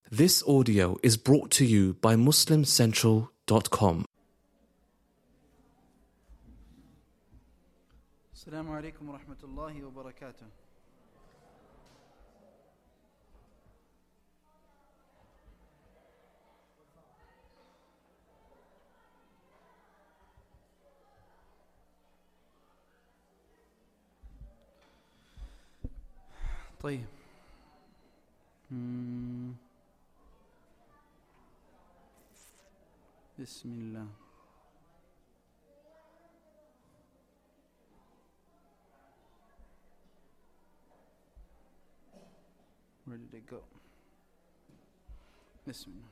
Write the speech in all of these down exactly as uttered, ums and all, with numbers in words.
This audio is brought to you by muslim central dot com. Assalamu alaikum wa rahmatullahi wa barakatuh. طيب. Hmm. Bismillah. Where did it go? Bismillah.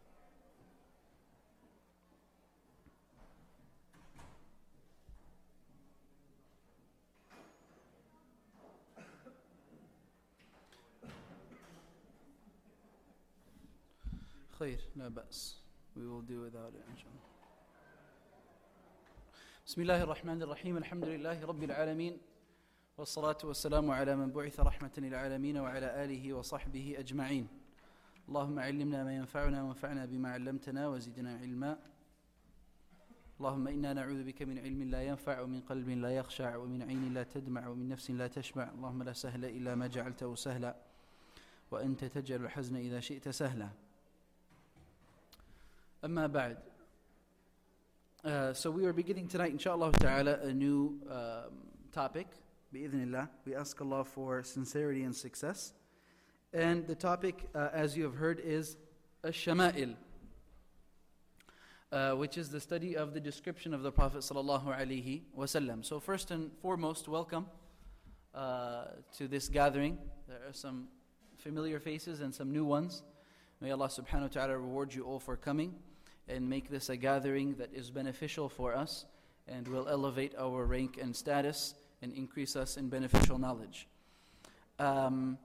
خير لا بأس. We will do without it, inshallah. بسم الله الرحمن الرحيم الحمد لله رب العالمين والصلاة والسلام على من بعث رحمة للعالمين وعلى آله وصحبه أجمعين. اللهم علمنا ما ينفعنا وانفعنا بما علمتنا وزدنا علما. اللهم إنا نعوذ بك من علم لا ينفع ومن قلب لا يخشع ومن عين لا تدمع ومن نفس لا تشبع. اللهم لا سهل إلا ما جعلته سهلا وأنت تجعل الحزن إذا شئت سهلا. Amma ba'd. Uh, so we are beginning tonight, inshallah ta'ala, a new um, topic, bi'idhnillah. We ask Allah for sincerity and success. And the topic, uh, as you have heard, is ash-shama'il, uh, which is the study of the description of the Prophet sallallahu alaihi wasallam. So first and foremost, welcome uh, to this gathering. There are some familiar faces and some new ones. May Allah subhanahu wa ta'ala reward you all for coming and make this a gathering that is beneficial for us and will elevate our rank and status and increase us in beneficial knowledge. Um,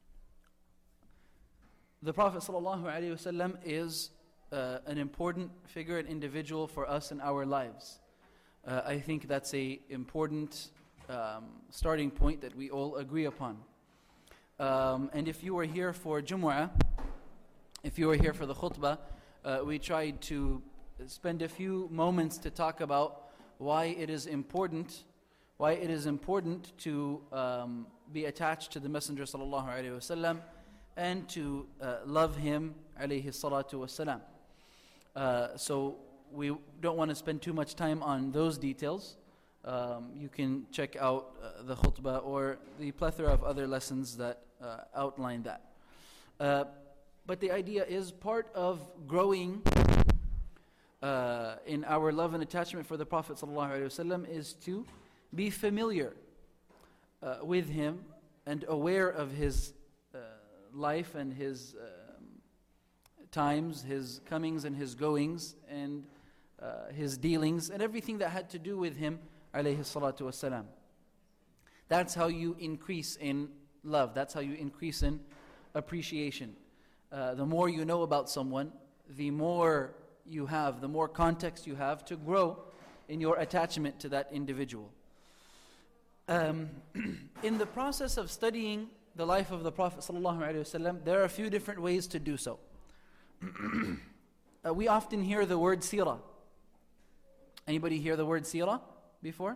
the Prophet sallallahu alaihi wasallam is uh, an important figure and individual for us in our lives. Uh, I think that's a important um, starting point that we all agree upon. Um, and if you were here for Jumu'ah, if you were here for the khutbah, uh, we tried to spend a few moments to talk about why it is important, why it is important to um, be attached to the Messenger sallallahu alaihi wasallam and to uh, love him alayhi salatu wasalam. Uh, so we don't want to spend too much time on those details. Um, you can check out uh, the khutbah or the plethora of other lessons that uh, outline that. Uh, But the idea is part of growing uh, in our love and attachment for the Prophet ﷺ is to be familiar uh, with him and aware of his uh, life and his um, times, his comings and his goings and uh, his dealings and everything that had to do with him alayhi salatu wasalam. That's how you increase in love. That's how you increase in appreciation. Uh, the more you know about someone, the more you have, the more context you have to grow in your attachment to that individual. Um, in the process of studying the life of the Prophet ﷺ, there are a few different ways to do so. uh, we often hear the word seerah. Anybody hear the word seerah before?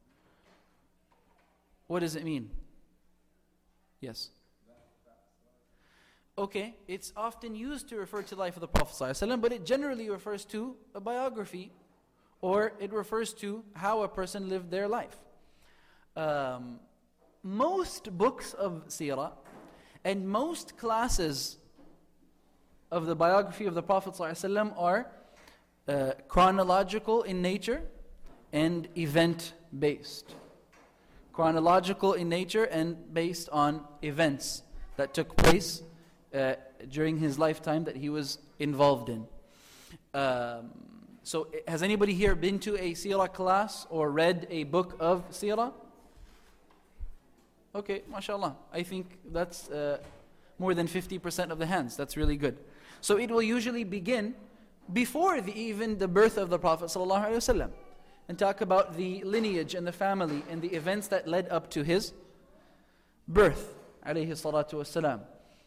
What does it mean? Yes. Okay, it's often used to refer to the life of the Prophet ﷺ, but it generally refers to a biography, or it refers to how a person lived their life. Um, most books of seerah and most classes of the biography of the Prophet ﷺ are uh, chronological in nature and event-based. Chronological in nature and based on events that took place Uh, during his lifetime that he was involved in. Um, so has anybody here been to a seerah class or read a book of seerah? Okay, mashallah. I think that's uh, more than fifty percent of the hands. That's really good. So it will usually begin before the, even the birth of the Prophet ﷺ and talk about the lineage and the family and the events that led up to his birth alayhi salatu wassalam.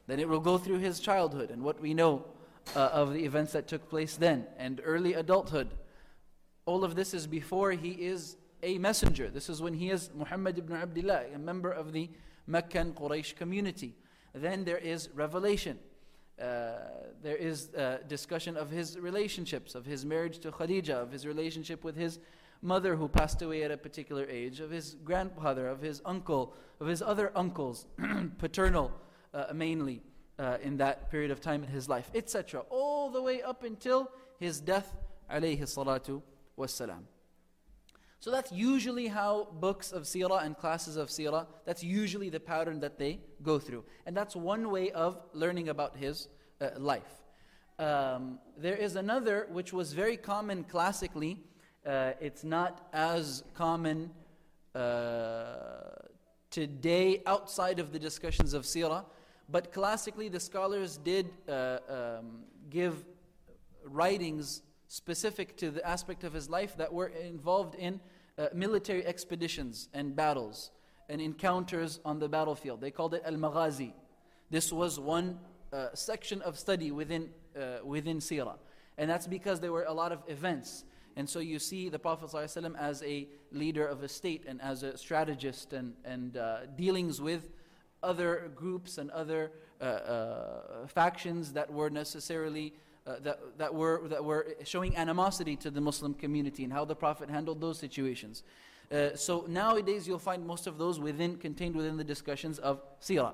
Then it will go through his childhood and what we know uh, of the events that took place then, and early adulthood. All of this is before he is a messenger. This is when he is Muhammad ibn Abdullah, a member of the Meccan Quraysh community. Then there is revelation. Uh, there is uh, discussion of his relationships, of his marriage to Khadija, of his relationship with his mother who passed away at a particular age, of his grandfather, of his uncle, of his other uncles, paternal uh, mainly uh, in that period of time in his life, et cetera. All the way up until his death, alayhi salatu wassalam. So that's usually how books of seerah and classes of seerah, that's usually the pattern that they go through. And that's one way of learning about his uh, life. Um, there is another which was very common classically. Uh, it's not as common uh, today outside of the discussions of seerah, but classically the scholars did uh, um, give writings specific to the aspect of his life that were involved in uh, military expeditions and battles and encounters on the battlefield. They called it al-maghazi. This was one uh, section of study within uh, within seerah. And that's because there were a lot of events. And so you see the Prophet ﷺ as a leader of a state and as a strategist and, and uh, dealings with other groups and other uh, uh, factions that were necessarily Uh, that, that were that were showing animosity to the Muslim community and how the Prophet handled those situations. Uh, so nowadays you'll find most of those within contained within the discussions of seerah.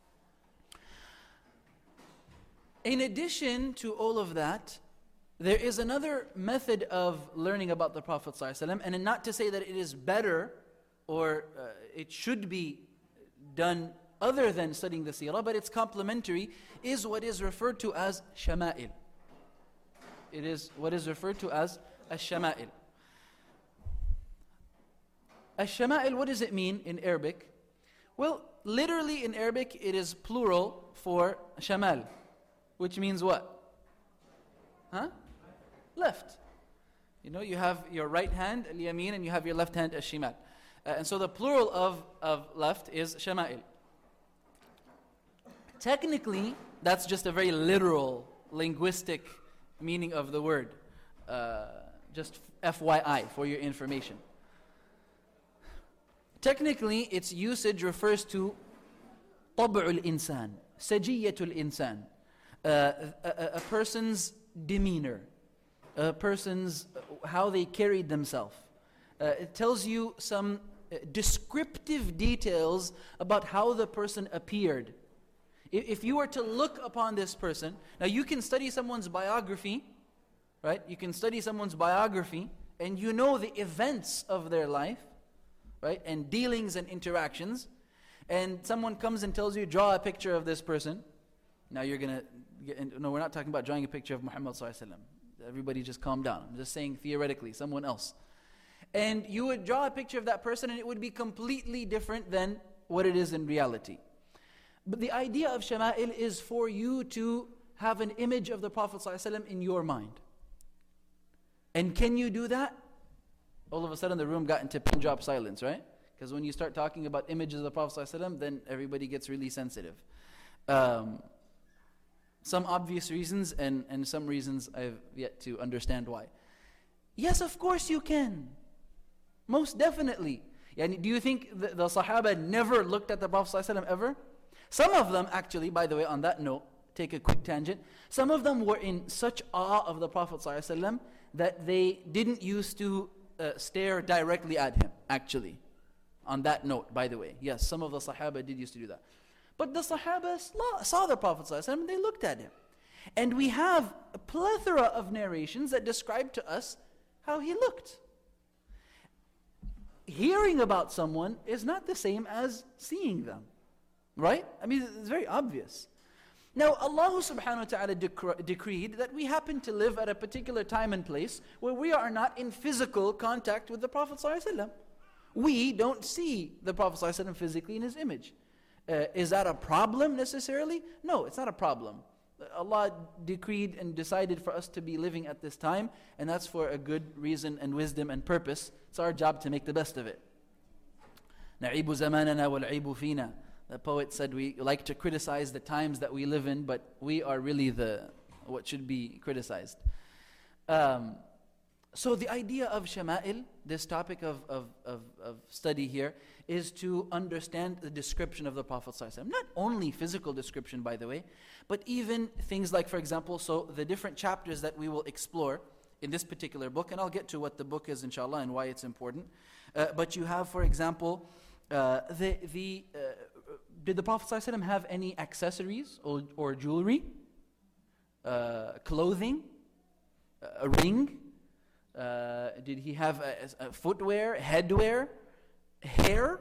In addition to all of that, there is another method of learning about the Prophet ﷺ, and not to say that it is better or uh, it should be done other than studying the seerah, but it's complementary, is what is referred to as shama'il. It is what is referred to as ash-shama'il. Ash-shama'il, what does it mean in Arabic? Well, literally in Arabic it is plural for shamal, which means what? Huh? Left. You know, you have your right hand, al-yamin, and you have your left hand, ash-shimal. Uh, and so the plural of, of left is shama'il. Technically, that's just a very literal, linguistic meaning of the word. Uh, just F Y I, for your information. Technically, its usage refers to طبع الإنسان, سجية الإنسان, uh, a, a person's demeanor, a person's, how they carried themselves. Uh, it tells you some uh, descriptive details about how the person appeared. If you were to look upon this person, now you can study someone's biography, right? You can study someone's biography and you know the events of their life, right? And dealings and interactions. And someone comes and tells you, draw a picture of this person. Now you're going to, no, we're not talking about drawing a picture of Muhammad sallallahu alaihi wasallam. Everybody just calm down. I'm just saying theoretically, someone else. And you would draw a picture of that person and it would be completely different than what it is in reality. But the idea of shama'il is for you to have an image of the Prophet ﷺ in your mind. And can you do that? All of a sudden the room got into pin drop silence, right? Because when you start talking about images of the Prophet ﷺ, then everybody gets really sensitive. Um, some obvious reasons and, and some reasons I've yet to understand why. Yes, of course you can. Most definitely. Yani, do you think the, the Sahaba never looked at the Prophet ﷺ ever? Some of them actually, by the way, on that note, take a quick tangent. Some of them were in such awe of the Prophet ﷺ that they didn't used to uh, stare directly at him, actually. On that note, by the way. Yes, some of the Sahaba did used to do that. But the Sahaba saw the Prophet ﷺ and they looked at him. And we have a plethora of narrations that describe to us how he looked. Hearing about someone is not the same as seeing them. Right? I mean, it's very obvious. Now, Allah subhanahu wa ta'ala dec- decreed that we happen to live at a particular time and place where we are not in physical contact with the Prophet sallallahu alaihi wasallam. We don't see the Prophet sallallahu alaihi wasallam physically in his image. Uh, is that a problem necessarily? No, it's not a problem. Allah decreed and decided for us to be living at this time, and that's for a good reason and wisdom and purpose. It's our job to make the best of it. نَعِيبُ زَمَانَنَا وَالْعِيبُ فِينَا. The poet said we like to criticize the times that we live in, but we are really the what should be criticized. Um, so the idea of shama'il, this topic of, of, of, of study here, is to understand the description of the Prophet ﷺ. Not only physical description, by the way, but even things like, for example, so the different chapters that we will explore in this particular book, and I'll get to what the book is, inshallah, and why it's important. Uh, but you have, for example, uh, the the uh, did the Prophet ﷺ have any accessories or, or jewelry, uh, clothing, a ring? Uh, did he have a, a footwear, headwear, hair?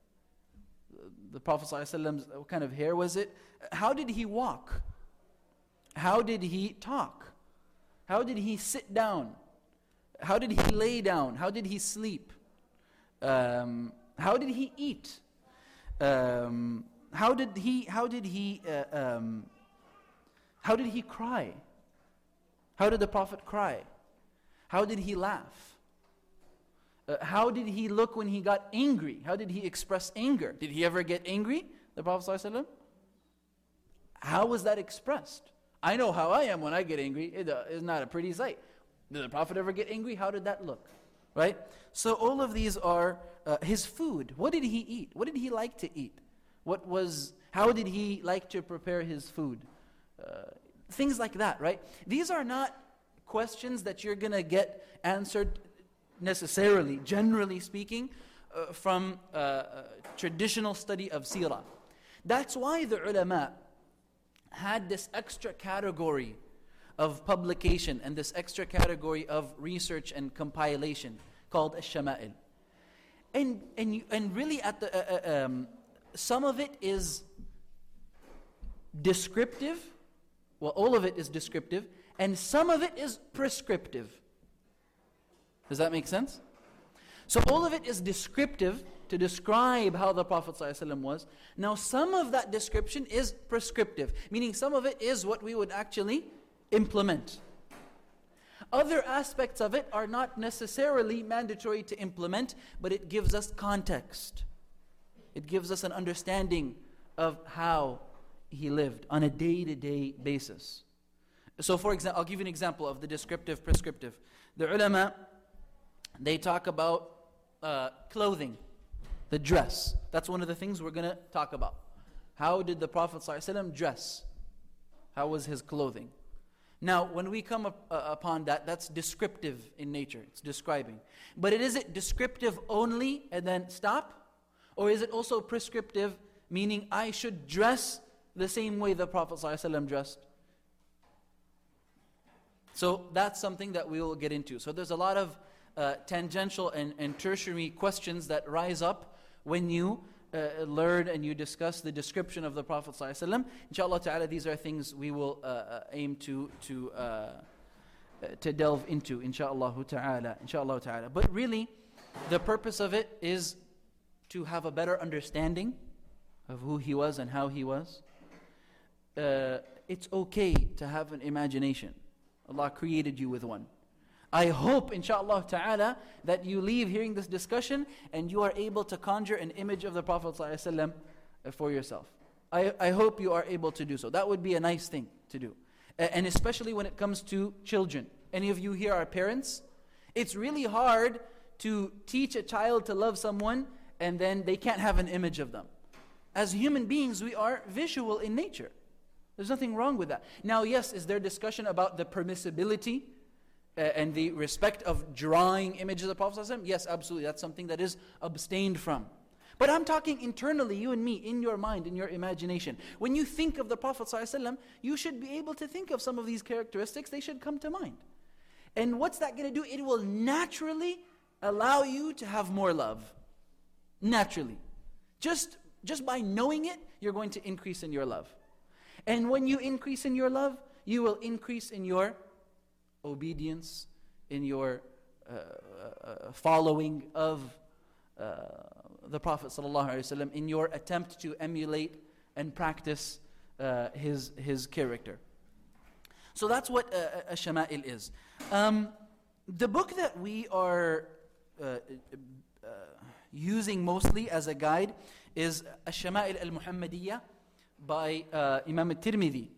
The Prophet ﷺ, what kind of hair was it? How did he walk? How did he talk? How did he sit down? How did he lay down? How did he sleep? Um, how did he eat? Um, how did he? How did he? Uh, um, how did he cry? How did the Prophet cry? How did he laugh? Uh, how did he look when he got angry? How did he express anger? Did he ever get angry, the Prophet ﷺ? How was that expressed? I know how I am when I get angry. It uh, is not a pretty sight. Did the Prophet ever get angry? How did that look? Right? So all of these are uh, his food. What did he eat? What did he like to eat? What was? How did he like to prepare his food? Uh, things like that, right? These are not questions that you're going to get answered necessarily, generally speaking, uh, from uh, uh, traditional study of seerah. That's why the ulama had this extra category of publication and this extra category of research and compilation called ash-shama'il. And and you, and really at the uh, uh, um, some of it is descriptive. Well, all of it is descriptive, and some of it is prescriptive. Does that make sense? So all of it is descriptive to describe how the Prophet ﷺ was. Now some of that description is prescriptive, meaning some of it is what we would actually implement. Other aspects of it are not necessarily mandatory to implement, but it gives us context. It gives us an understanding of how he lived on a day-to-day basis. So for example, I'll give you an example of the descriptive, prescriptive. The ulama, they talk about uh, clothing, the dress. That's one of the things we're going to talk about. How did the Prophet ﷺ dress? How was his clothing? Now, when we come up, uh, upon that, that's descriptive in nature. It's describing. But it, is it descriptive only and then stop? Or is it also prescriptive, meaning I should dress the same way the Prophet ﷺ dressed? So that's something that we will get into. So there's a lot of uh, tangential and, and tertiary questions that rise up when you uh, learn and you discuss the description of the Prophet ﷺ. Inshallah ta'ala, these are things we will uh, uh, aim to to uh, uh, to delve into, inshallah ta'ala, inshallah ta'ala. But really, the purpose of it is to have a better understanding of who he was and how he was. Uh, it's okay to have an imagination. Allah created you with one. I hope, inshallah ta'ala, that you leave hearing this discussion and you are able to conjure an image of the Prophet ﷺ for yourself. I, I hope you are able to do so. That would be a nice thing to do. And especially when it comes to children. Any of you here are parents? It's really hard to teach a child to love someone and then they can't have an image of them. As human beings, we are visual in nature. There's nothing wrong with that. Now, yes, is there discussion about the permissibility uh, and the respect of drawing images of the Prophet ﷺ? Yes, absolutely. That's something that is abstained from. But I'm talking internally, you and me, in your mind, in your imagination. When you think of the Prophet ﷺ, you should be able to think of some of these characteristics. They should come to mind. And what's that going to do? It will naturally allow you to have more love. Naturally. Just, just by knowing it, you're going to increase in your love. And when you increase in your love, you will increase in your obedience, in your uh, uh, following of uh, the Prophet ﷺ, in your attempt to emulate and practice uh, his his character. So that's what uh, ash-shama'il is. Um, the book that we are uh, uh, using mostly as a guide is Ash-Shama'il al-Muhammadiyya by uh, Imam al-Tirmidhi.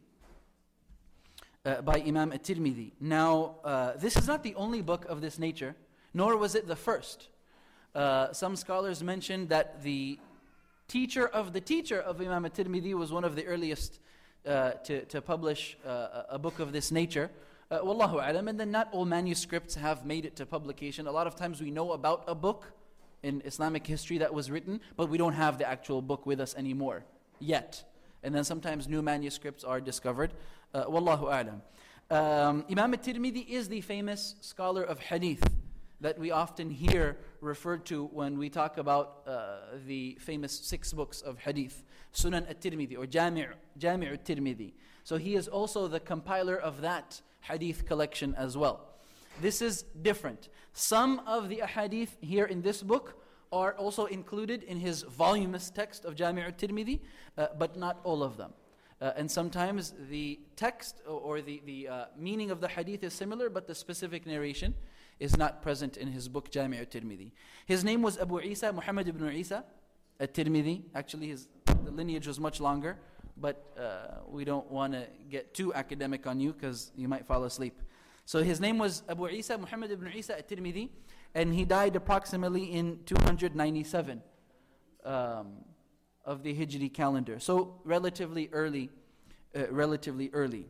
Uh, by Imam al-Tirmidhi. Now, uh, this is not the only book of this nature, nor was it the first. Uh, some scholars mention that the teacher of the teacher of Imam al-Tirmidhi was one of the earliest uh, to, to publish uh, a book of this nature. Uh, Wallahu alam, and then not all manuscripts have made it to publication. A lot of times we know about a book in Islamic history that was written, but we don't have the actual book with us anymore, yet. And then sometimes new manuscripts are discovered. Uh, Wallahu alam. Um, Imam al-Tirmidhi is the famous scholar of hadith that we often hear referred to when we talk about uh, the famous six books of hadith, Sunan al-Tirmidhi or Jami' Jami' al-Tirmidhi. So he is also the compiler of that hadith collection as well. This is different. Some of the ahadith here in this book are also included in his voluminous text of Jami' al-Tirmidhi, uh, but not all of them. Uh, and sometimes the text or, or the, the uh, meaning of the hadith is similar, but the specific narration is not present in his book Jami' al-Tirmidhi. His name was Abu Isa, Muhammad ibn Isa al-Tirmidhi. Actually, his the lineage was much longer, but uh, we don't want to get too academic on you because you might fall asleep. So his name was Abu Isa, Muhammad ibn Isa al-Tirmidhi, and he died approximately in two hundred ninety-seven. Um, of the Hijri calendar. So relatively early, uh, relatively early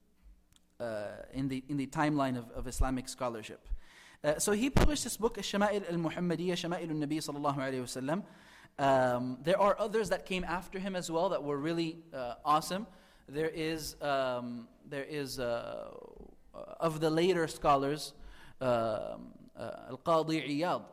uh, in the in the timeline of, of Islamic scholarship. Uh, so he published this book, Ash-Shama'il al-Muhammadiyya, Shama'il al-Nabi sallallahu alayhi wa sallam. Um, there are others that came after him as well that were really uh, awesome. There is um, there is uh, of the later scholars, uh, uh, Al-Qadi Iyad,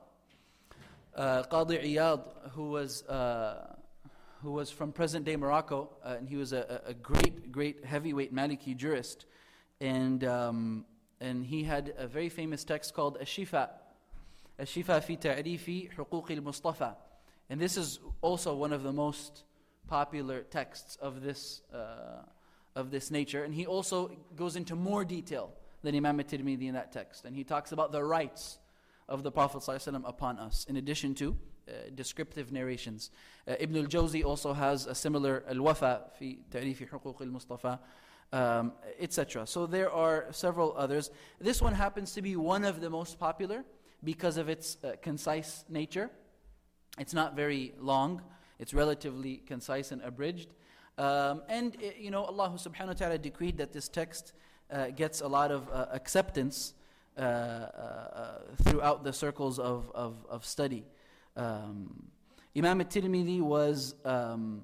uh, Qadi Iyad, who was uh, who was from present-day Morocco, uh, and he was a, a great, great heavyweight Maliki jurist, and um, and he had a very famous text called Ash-Shifa, Ash-Shifa fi ta'rifi huquq al-Mustafa, and this is also one of the most popular texts of this uh, of this nature, and he also goes into more detail than Imam al-Tirmidhi in that text, and he talks about the rights of the Prophet ﷺ upon us, in addition to Uh, descriptive narrations. Uh, Ibn al-Jawzi also has a similar al-Wafa fi ta'rifi huquq al-Mustafa, um, et cetera. So there are several others. This one happens to be one of the most popular because of its uh, concise nature. It's not very long. It's relatively concise and abridged. Um, and, uh, you know, Allah subhanahu wa ta'ala decreed that this text uh, gets a lot of uh, acceptance uh, uh, throughout the circles of, of, of study. Um, Imam al-Tirmidhi was um,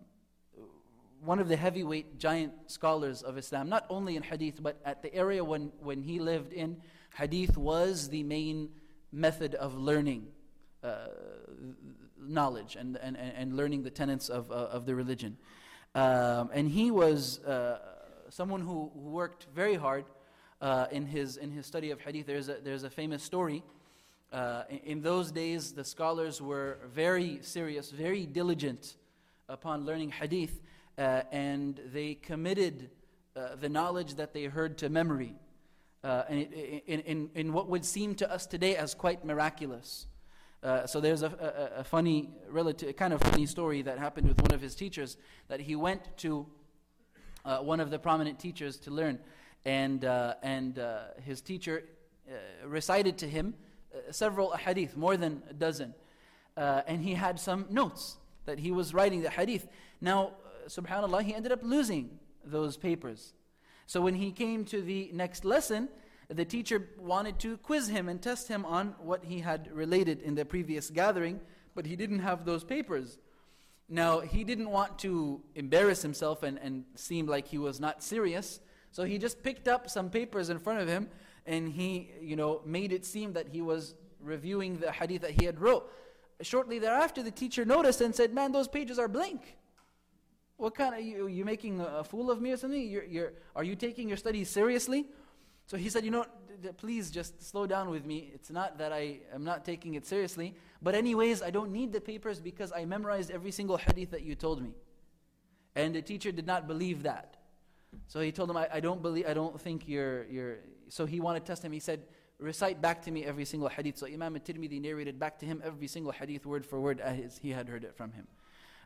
one of the heavyweight giant scholars of Islam, not only in hadith, but at the area when, when he lived in, hadith was the main method of learning uh, knowledge and, and, and learning the tenets of, uh, of the religion. Um, and he was uh, someone who, who worked very hard uh, in his in his study of hadith. There's a, there's a famous story. Uh, in, in those days, the scholars were very serious, very diligent upon learning hadith, uh, and they committed uh, the knowledge that they heard to memory, uh, and it, in, in, in what would seem to us today as quite miraculous. Uh, so there's a, a, a funny, relative, kind of funny story that happened with one of his teachers, that he went to uh, one of the prominent teachers to learn, and uh, and uh, his teacher uh, recited to him uh, several hadith, more than a dozen, uh, and he had some notes that he was writing the hadith. Now, uh, subhanAllah, he ended up losing those papers. So when he came to the next lesson, the teacher wanted to quiz him and test him on what he had related in the previous gathering, but he didn't have those papers. Now, he didn't want to embarrass himself and, and seem like he was not serious, so he just picked up some papers in front of him, and he, you know, made it seem that he was reviewing the hadith that he had wrote. Shortly thereafter, the teacher noticed and said, "Man, those pages are blank. What kind of, you, you making a fool of me or something? You're, you're, are you taking your studies seriously?" So he said, "You know, d- d- please just slow down with me. It's not that I am not taking it seriously. But anyways, I don't need the papers because I memorized every single hadith that you told me." And the teacher did not believe that. So he told him, I, I don't believe, I don't think you're, you're... So he wanted to test him. He said, "Recite back to me every single hadith." So Imam al-Tirmidhi narrated back to him every single hadith word for word as he had heard it from him.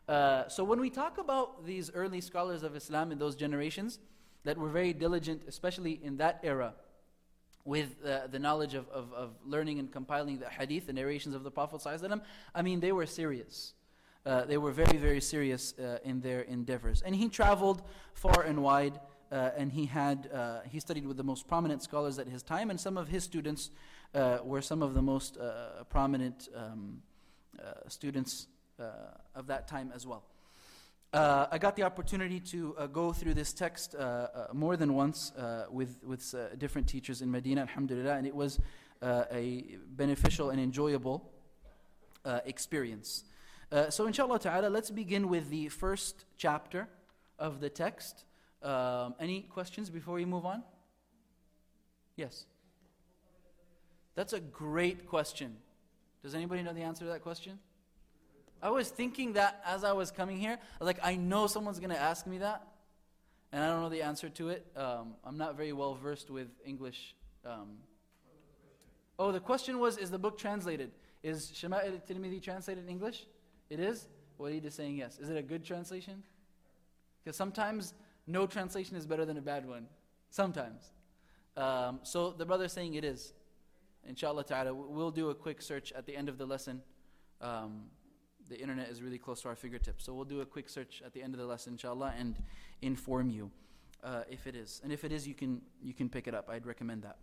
Uh, so when we talk about these early scholars of Islam in those generations that were very diligent, especially in that era, with uh, the knowledge of, of, of learning and compiling the hadith, the narrations of the Prophet ﷺ, I mean, they were serious. Uh, they were very, very serious uh, in their endeavors. And he traveled far and wide, uh, and he had uh, he studied with the most prominent scholars at his time, and some of his students uh, were some of the most uh, prominent um, uh, students uh, of that time as well. Uh, I got the opportunity to uh, go through this text uh, uh, more than once uh, with with uh, different teachers in Medina, alhamdulillah, and it was uh, a beneficial and enjoyable uh, experience. Uh, so inshallah ta'ala, let's begin with the first chapter of the text. Um, any questions before we move on? Yes. That's a great question. Does anybody know the answer to that question? I was thinking that as I was coming here. I was like, I know someone's going to ask me that, and I don't know the answer to it. Um, I'm not very well versed with English. Um, oh, the question was, is the book translated? Is Shama'il al-Tirmidhi translated in English? It is? Walid is saying yes. Is it a good translation? Because sometimes no translation is better than a bad one. Sometimes. Um, so the brother is saying it is. Inshallah ta'ala, we'll do a quick search at the end of the lesson. Um, the internet is really close to our fingertips. So we'll do a quick search at the end of the lesson, inshallah, and inform you uh, if it is. And if it is, you can you can pick it up. I'd recommend that.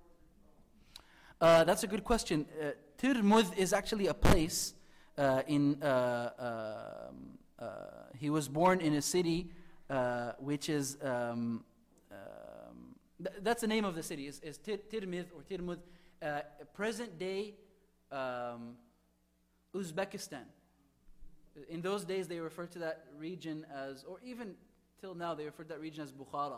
Uh, that's a good question. Uh, Tirmidh is actually a place uh, in, uh, um, uh, he was born in a city uh, which is, um, um, th- that's the name of the city, is, is Tir- Tirmidh or Tirmidh, uh, present day um, Uzbekistan. In those days, they referred to that region as, or even till now, they refer to that region as Bukhara.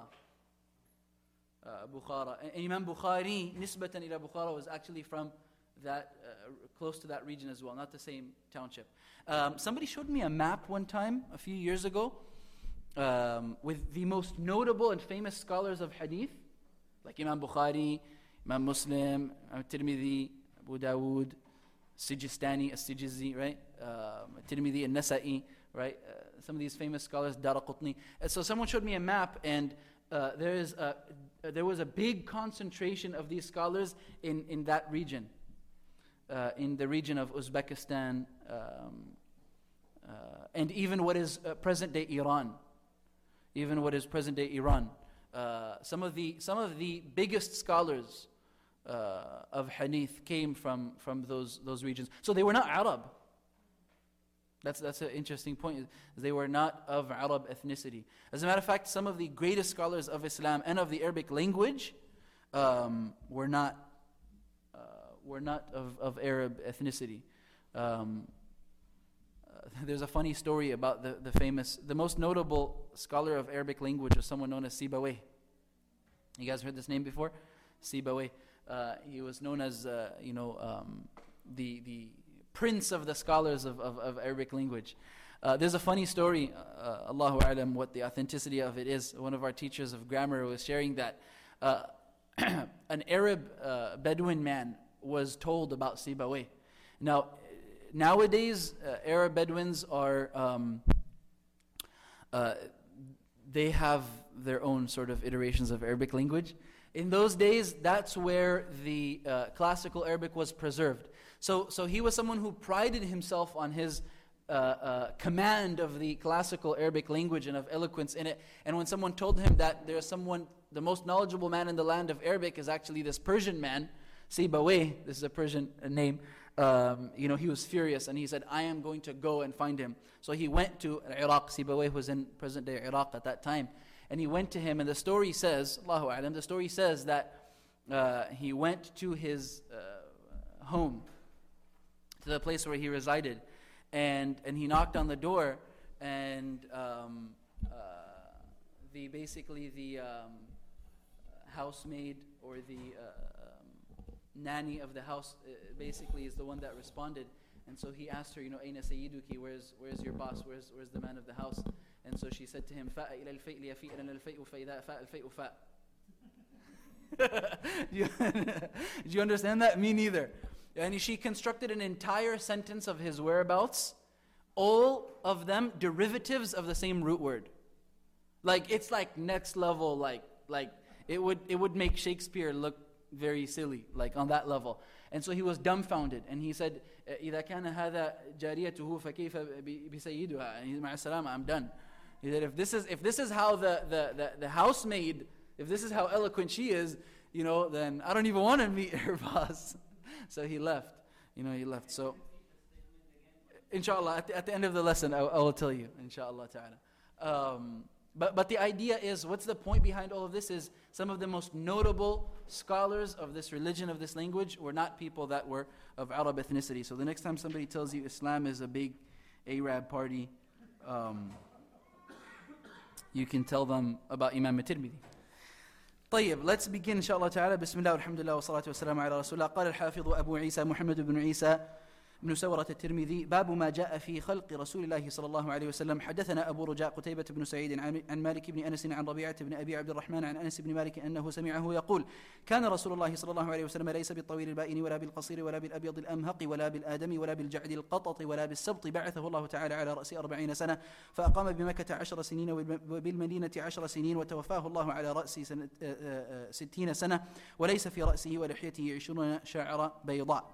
Uh, Bukhara. And Imam Bukhari, nisbatan ila Bukhara, was actually from that, uh, close to that region as well, not the same township. Um, somebody showed me a map one time, a few years ago, um, with the most notable and famous scholars of hadith, like Imam Bukhari, Imam Muslim, Imam Tirmidhi, Abu Dawood, Sijistani, As-Sijizi, right? Um, Tirmidhi and Nasa'i, right? Uh, some of these famous scholars, Daraqutni. Uh, so someone showed me a map, and uh, there is a, uh, there was a big concentration of these scholars in, in that region, uh, in the region of Uzbekistan, um, uh, and even what is uh, present-day Iran, even what is present-day Iran. Uh, some of the some of the biggest scholars Uh, of hadith came from, from those, those regions. So they were not Arab. That's, that's an interesting point. They were not of Arab ethnicity. As a matter of fact, some of the greatest scholars of Islam and of the Arabic language um, were not uh, were not of, of Arab ethnicity. Um, uh, there's a funny story about the, the famous, the most notable scholar of Arabic language was someone known as Sibawayh. You guys heard this name before? Sibawayh. Uh, he was known as, uh, you know, um, the the prince of the scholars of, of, of Arabic language. Uh, there's a funny story, uh, Allahu A'lam, what the authenticity of it is. One of our teachers of grammar was sharing that uh, an Arab uh, Bedouin man was told about Sibawayh. Now, nowadays, uh, Arab Bedouins are, um, uh, they have their own sort of iterations of Arabic language. In those days, that's where the uh, classical Arabic was preserved. So, so he was someone who prided himself on his uh, uh, command of the classical Arabic language and of eloquence in it. And when someone told him that there's someone, the most knowledgeable man in the land of Arabic is actually this Persian man, Sibawayh, this is a Persian name, um, you know, he was furious and he said, I am going to go and find him. So he went to Iraq. Sibawayh was in present-day Iraq at that time. And he went to him, and the story says, Allahu A'lam, the story says that uh, he went to his uh, home, to the place where he resided, and, and he knocked on the door, and um, uh, the basically the um, housemaid or the uh, um, nanny of the house uh, basically is the one that responded. And so he asked her, you know, Aina Sayyiduki, where's where's your boss? Where's where's the man of the house? And so she said to him, Fa'a ila al-fay'i liyafi'ana al-fay'u fa'idha fa'a al-fay'u fa'. Do you understand that? Me neither. And she constructed an entire sentence of his whereabouts all of them derivatives of the same root word. Like, it's like next level, like, like it would it would make Shakespeare look very silly, like on that level. And so he was dumbfounded, and he said, إذا كان هذا جاريته فكيف بسيدها. And he's, مع السلامة, I'm done. He said, if this is if this is how the, the, the, the housemaid, if this is how eloquent she is, you know, then I don't even want to meet her boss. So he left. You know, he left. So, inshallah, at the, at the end of the lesson, I, I will tell you, inshallah ta'ala. Um, but, but the idea is, what's the point behind all of this is, some of the most notable scholars of this religion, of this language, were not people that were of Arab ethnicity. So the next time somebody tells you Islam is a big Arab party, um, you can tell them about Imam at-Tirmidhi. طيب, let's begin inshallah ta'ala. بسم الله والحمد لله والصلاة والسلام على رسول الله. قال الحافظ أبو عيسى محمد بن عيسى بن سورة الترمذي باب ما جاء في خلق رسول الله صلى الله عليه وسلم. حدثنا أبو رجاء قتيبة بن سعيد عن مالك بن أنس عن ربيعة بن أبي عبد الرحمن عن أنس بن مالك أنه سمعه يقول كان رسول الله صلى الله عليه وسلم ليس بالطويل البائن ولا بالقصير ولا بالأبيض الأمهق ولا بالآدم ولا بالجعد القطط ولا بالسبط. بعثه الله تعالى على رأس أربعين سنة فأقام بمكة عشر سنين وبالمدينة عشر سنين وتوفاه الله على رأس سنة ستين سنة وليس في رأسه ولحيته عشرون شعرة بيضاء.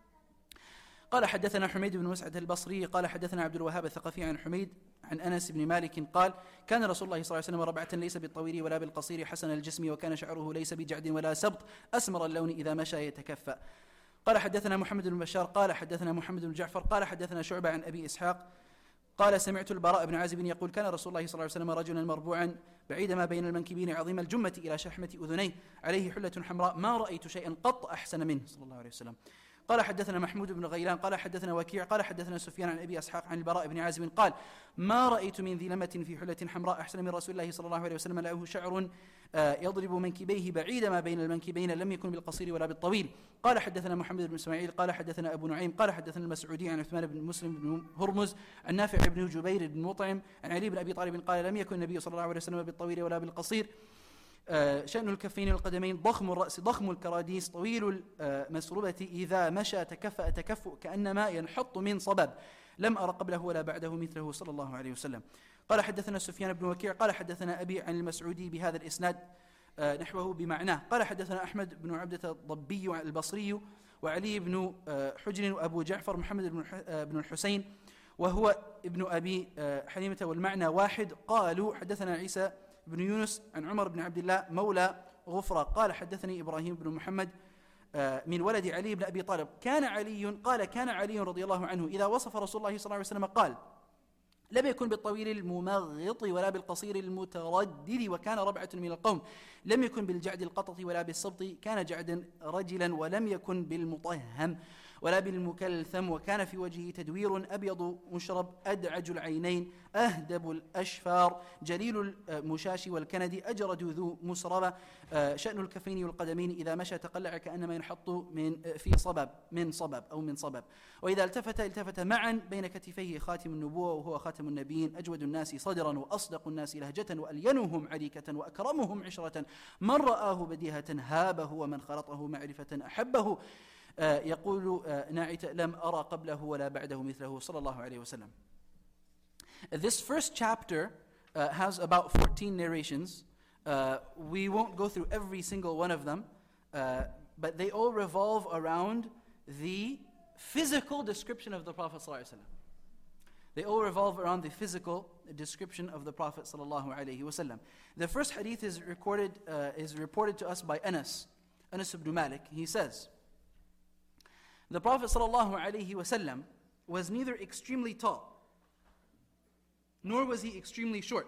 قال حدثنا حميد بن مسعد البصري قال حدثنا عبد الوهاب الثقفي عن حميد عن أنس بن مالك قال كان رسول الله صلى الله عليه وسلم ربعة ليس بالطويل ولا بالقصير حسن الجسم وكان شعره ليس بجعد ولا سبط أسمر اللون إذا مشى يتكفأ. قال حدثنا محمد بن بشار قال حدثنا محمد بن جعفر قال حدثنا شعبة عن أبي إسحاق قال سمعت البراء بن عازب يقول كان رسول الله صلى الله عليه وسلم رجلا مربوعا بعيد ما بين المنكبين عظيم الجمة إلى شحمة أذنيه عليه حلة حمراء ما رأيت شيئا قط أحسن منه صلى الله عليه وسلم. قال حدثنا محمود بن غيلان قال حدثنا وكيع قال حدثنا سفيان عن أبي إسحاق عن البراء بن عازب قال ما رأيت من ذي لمة في حلة حمراء أحسن من رسول الله صلى الله عليه وسلم له شعر يضرب منكبيه بعيد ما بين المنكبين لم يكن بالقصير ولا بالطويل. قال حدثنا محمد بن إسماعيل قال حدثنا أبو نعيم قال حدثنا المسعودي عن عثمان بن مسلم بن هرمز عن نافع بن جبير بن مطعم عن علي بن أبي طالب قال لم يكن النبي صلى الله عليه وسلم بالطويل ولا بالقصير شأن الكفين والقدمين ضخم الرأس ضخم الكراديس طويل المسربة إذا مشى تكفأ تكفؤ كأنما ينحط من صبب لم أر قبله ولا بعده مثله صلى الله عليه وسلم. قال حدثنا سفيان بن وكيع قال حدثنا أبي عن المسعودي بهذا الإسناد نحوه بمعناه. قال حدثنا أحمد بن عبدة الضبي البصري وعلي بن حجر وأبو جعفر محمد بن الحسين وهو ابن أبي حليمة والمعنى واحد. قالوا حدثنا عيسى بن يونس عن عمر بن عبد الله مولى غفرة قال حدثني إبراهيم بن محمد من ولد علي بن أبي طالب كان علي قال كان علي رضي الله عنه إذا وصف رسول الله صلى الله عليه وسلم قال لم يكن بالطويل الممغط ولا بالقصير المتردد وكان ربعة من القوم لم يكن بالجعد القطط ولا بالسبط كان جعدا رجلا ولم يكن بالمطهم ولا بالمكلثم وكان في وجهه تدوير أبيض مشرب أدعج العينين أهدب الأشفار جليل المشاش والكندي أجرد ذو مسربة شأن الكفين والقدمين إذا مشى تقلع كأنما ينحط من في صبب من صبب أو من صبب وإذا التفت التفت معا بين كتفيه خاتم النبوة وهو خاتم النبيين أجود الناس صدرا وأصدق الناس لهجة وألينهم عريكة وأكرمهم عشرة من رآه بديهة هابه ومن خلطه معرفة أحبه يقول ناعت لم أرى قبله ولا بعده مثله صلى الله عليه وسلم. This first chapter uh, has about fourteen narrations. Uh, we won't go through every single one of them, uh, but they all revolve around the physical description of the Prophet sallallahu alaihi wasallam. They all revolve around the physical description of the Prophet sallallahu alaihi wasallam. The first hadith is recorded uh, is reported to us by Anas, Anas ibn Malik. He says, the Prophet sallallahu alaihi wasallam was neither extremely tall, nor was he extremely short.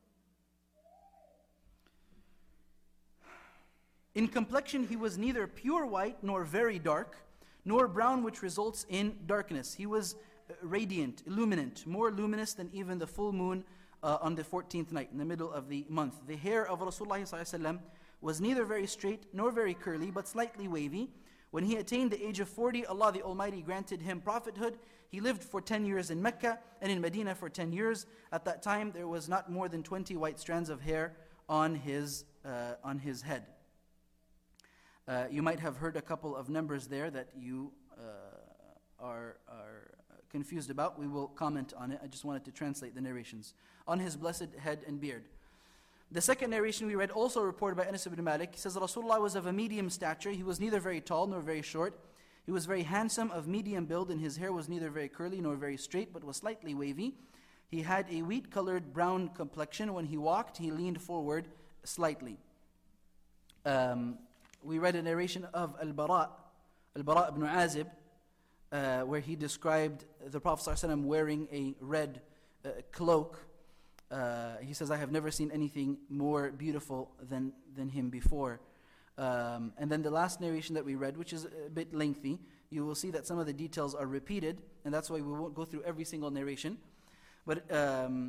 In complexion, he was neither pure white nor very dark, nor brown, which results in darkness. He was radiant, illuminant, more luminous than even the full moon uh, on the fourteenth night, in the middle of the month. The hair of Rasulullah sallallahu alaihi wasallam was neither very straight nor very curly, but slightly wavy. When he attained the age of forty, Allah the Almighty granted him prophethood. He lived for ten years in Mecca and in Medina for ten years. At that time, there was not more than twenty white strands of hair on his, uh, on his head. Uh, you might have heard a couple of numbers there that you uh, are, are confused about, we will comment on it. I just wanted to translate the narrations. On his blessed head and beard. The second narration we read, also reported by Anas ibn Malik, he says Rasulullah was of a medium stature. He was neither very tall nor very short. He was very handsome, of medium build, and his hair was neither very curly nor very straight, but was slightly wavy. He had a wheat-colored brown complexion. When he walked, he leaned forward slightly. Um, we read a narration of Al-Bara, Al-Bara ibn Azib, uh, where he described the Prophet ﷺ wearing a red uh, cloak. Uh, he says, I have never seen anything more beautiful than, than him before. Um, and then the last narration that we read, which is a bit lengthy, you will see that some of the details are repeated, and that's why we won't go through every single narration. But um,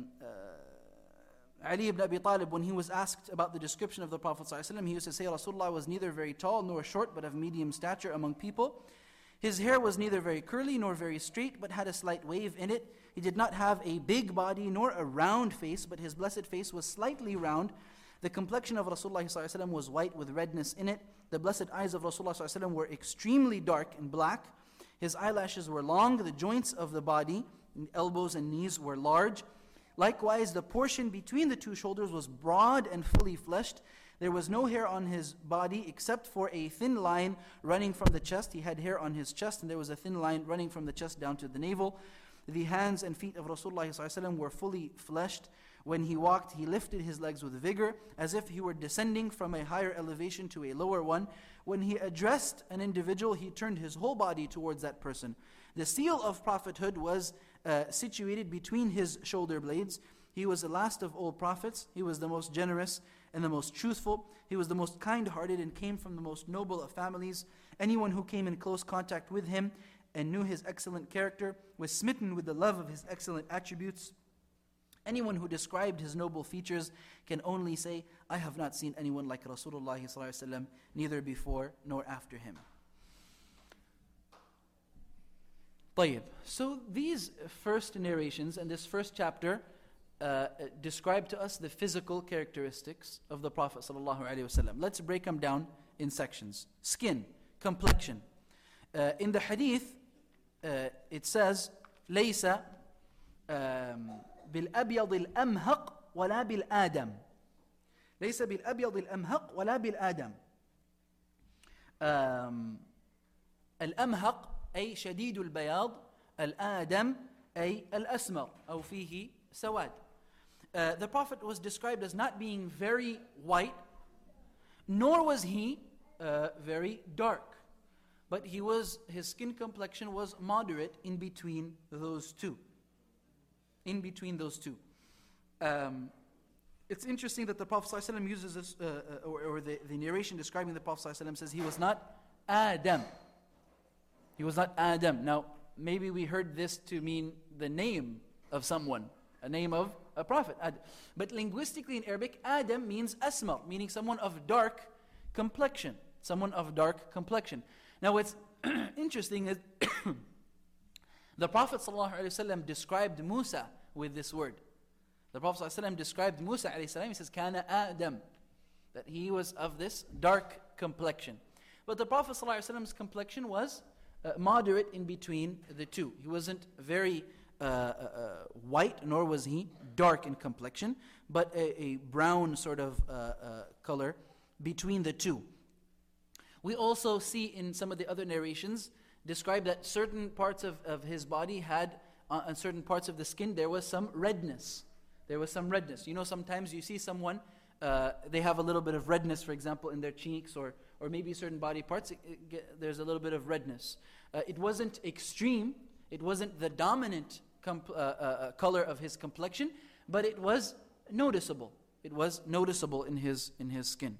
uh, Ali ibn Abi Talib, when he was asked about the description of the Prophet ﷺ, he used to say, Rasulullah was neither very tall nor short, but of medium stature among people. His hair was neither very curly nor very straight, but had a slight wave in it. He did not have a big body nor a round face, but his blessed face was slightly round. The complexion of Rasulullah ﷺ was white with redness in it. The blessed eyes of Rasulullah ﷺ were extremely dark and black. His eyelashes were long. The joints of the body, elbows and knees, were large. Likewise, the portion between the two shoulders was broad and fully fleshed. There was no hair on his body except for a thin line running from the chest. He had hair on his chest, and there was a thin line running from the chest down to the navel. The hands and feet of Rasulullah ﷺ were fully fleshed. When he walked, he lifted his legs with vigor, as if he were descending from a higher elevation to a lower one. When he addressed an individual, he turned his whole body towards that person. The seal of prophethood was uh, situated between his shoulder blades. He was the last of all prophets. He was the most generous and the most truthful. He was the most kind-hearted and came from the most noble of families. Anyone who came in close contact with him and knew his excellent character was smitten with the love of his excellent attributes. Anyone who described his noble features can only say, I have not seen anyone like Rasulullah sallallahu alaihi wasallam, neither before nor after him. طيب. So these first narrations and this first chapter uh, describe to us the physical characteristics of the Prophet sallallahu alaihi wasallam. Let's break them down in sections. Skin, complexion. Uh, in the hadith, uh, it says, ليس um, بالأبيض الأمهق ولا بالآدم. ليس بالأبيض الأمهق ولا بالآدم. um, الأمهق أي شديد البياض. الآدم أي الأسمر أو فيه سواد. Uh, the Prophet was described as not being very white, nor was he uh, very dark. But he was, his skin complexion was moderate in between those two. In between those two. Um, it's interesting that the Prophet ﷺ uses this, uh, or, or the, the narration describing the Prophet ﷺ says he was not Adam. He was not Adam. Now, maybe we heard this to mean the name of someone, a name of a prophet. But linguistically in Arabic, Adam means asmar, meaning someone of dark complexion. Someone of dark complexion. Now, what's interesting is the Prophet ﷺ described Musa with this word. The Prophet ﷺ described Musa ﷺ, he says, Kana Adam, that he was of this dark complexion. But the Prophet ﷺ's complexion was uh, moderate in between the two. He wasn't very uh, uh, white, nor was he dark in complexion, but a, a brown sort of uh, uh, color between the two. We also see in some of the other narrations describe that certain parts of, of his body had, uh, on certain parts of the skin, there was some redness. There was some redness. You know, sometimes you see someone, uh, they have a little bit of redness, for example, in their cheeks, or or maybe certain body parts, it, it get, there's a little bit of redness. Uh, it wasn't extreme. It wasn't the dominant comp- uh, uh, color of his complexion, but it was noticeable. It was noticeable in his in his skin.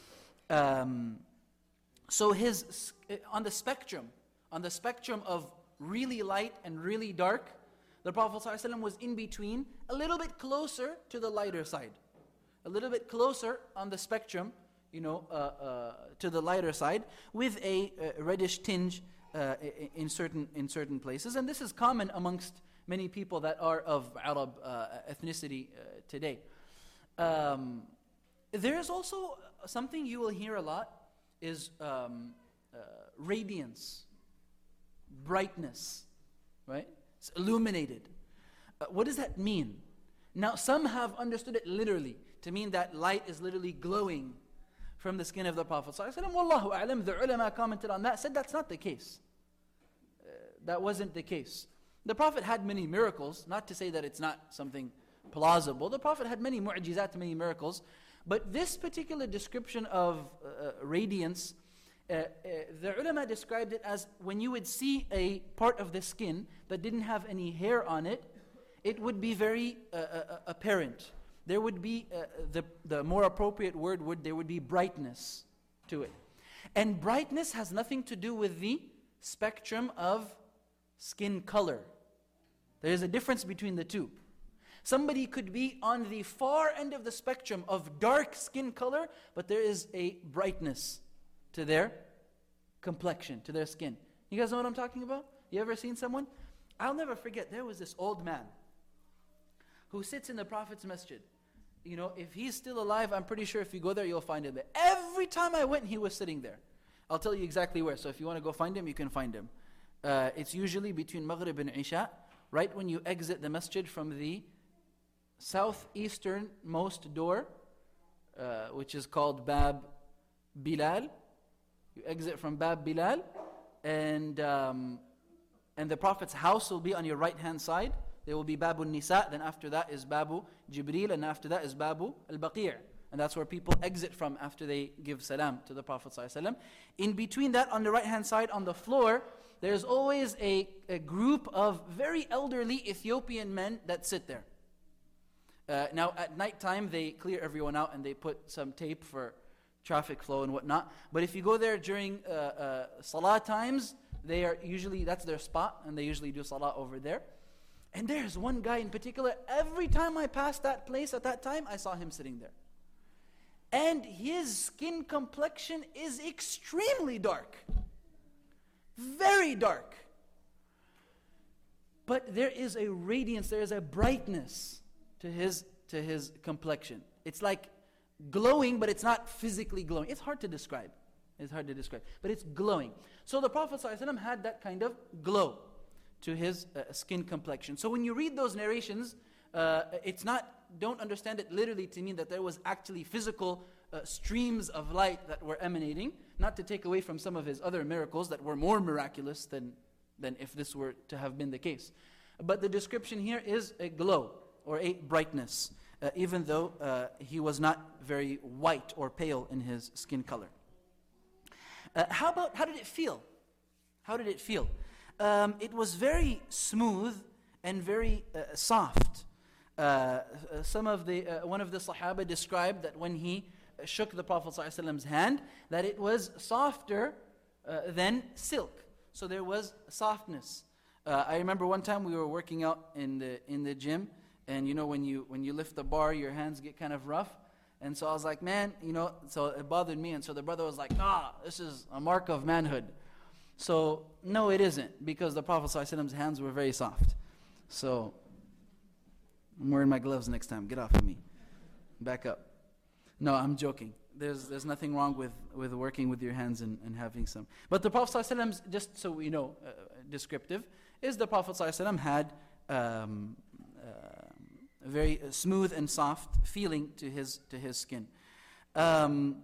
Um, so his on the spectrum, on the spectrum of really light and really dark, the Prophet ﷺ was in between, a little bit closer to the lighter side, a little bit closer on the spectrum, you know, uh, uh, to the lighter side, with a uh, reddish tinge uh, in certain in certain places, and this is common amongst many people that are of Arab uh, ethnicity uh, today. Um, there is also something you will hear a lot is um, uh, radiance, brightness, right? It's illuminated. Uh, what does that mean? Now, some have understood it literally to mean that light is literally glowing from the skin of the Prophet ﷺ. Wallahu a'lam, the ulama commented on that, said that's not the case. Uh, that wasn't the case. The Prophet had many miracles, not to say that it's not something plausible. The Prophet had many mu'jizat, many miracles. But this particular description of uh, radiance, uh, uh, the ulama described it as when you would see a part of the skin that didn't have any hair on it, it would be very uh, uh, apparent. There would be, uh, the, the more appropriate word would, there would be brightness to it. And brightness has nothing to do with the spectrum of skin color. There is a difference between the two. Somebody could be on the far end of the spectrum of dark skin color, but there is a brightness to their complexion, to their skin. You guys know what I'm talking about? You ever seen someone? I'll never forget, there was this old man who sits in the Prophet's masjid. You know, if he's still alive, I'm pretty sure if you go there, you'll find him there. Every time I went, he was sitting there. I'll tell you exactly where. So if you want to go find him, you can find him. Uh, it's usually between Maghrib and Isha, right when you exit the masjid from the southeastern-most door, uh, which is called Bab Bilal. You exit from Bab Bilal, and um, and the Prophet's house will be on your right-hand side. There will be Babu Nisa, then after that is Babu Jibril, and after that is Babu Al-Baqi'. And that's where people exit from after they give salam to the Prophet ﷺ. In between that, on the right-hand side, on the floor, there's always a, a group of very elderly Ethiopian men that sit there. Uh, now, at nighttime, they clear everyone out and they put some tape for traffic flow and whatnot. But if you go there during uh, uh, salah times, they are usually, that's their spot, and they usually do salah over there. And there's one guy in particular, every time I passed that place at that time, I saw him sitting there. And his skin complexion is extremely dark. Very dark. But there is a radiance, there is a brightness to his to his complexion. It's like glowing, but it's not physically glowing. It's hard to describe. It's hard to describe. But it's glowing. So the Prophet ﷺ had that kind of glow to his uh, skin complexion. So when you read those narrations, uh, it's not, don't understand it literally to mean that there was actually physical uh, streams of light that were emanating, not to take away from some of his other miracles that were more miraculous than, than if this were to have been the case. But the description here is a glow or a brightness, uh, even though uh, he was not very white or pale in his skin color. Uh, how about, how did it feel? How did it feel? Um, it was very smooth and very uh, soft. Uh, uh, some of the, uh, one of the Sahaba described that when he shook the Prophet ﷺ's hand, that it was softer uh, than silk. So there was softness. Uh, I remember one time we were working out in the in the gym, and you know when you when you lift the bar, your hands get kind of rough. And so I was like, man, you know, so it bothered me. And so the brother was like, ah, this is a mark of manhood. So, no, it isn't, because the Prophet ﷺ's hands were very soft. So, I'm wearing my gloves next time. Get off of me. Back up. No, I'm joking. There's there's nothing wrong with, with working with your hands and, and having some. But the Prophet ﷺ's, just so we know, uh, descriptive, is the Prophet ﷺ had um, uh, a very smooth and soft feeling to his to his skin. Um,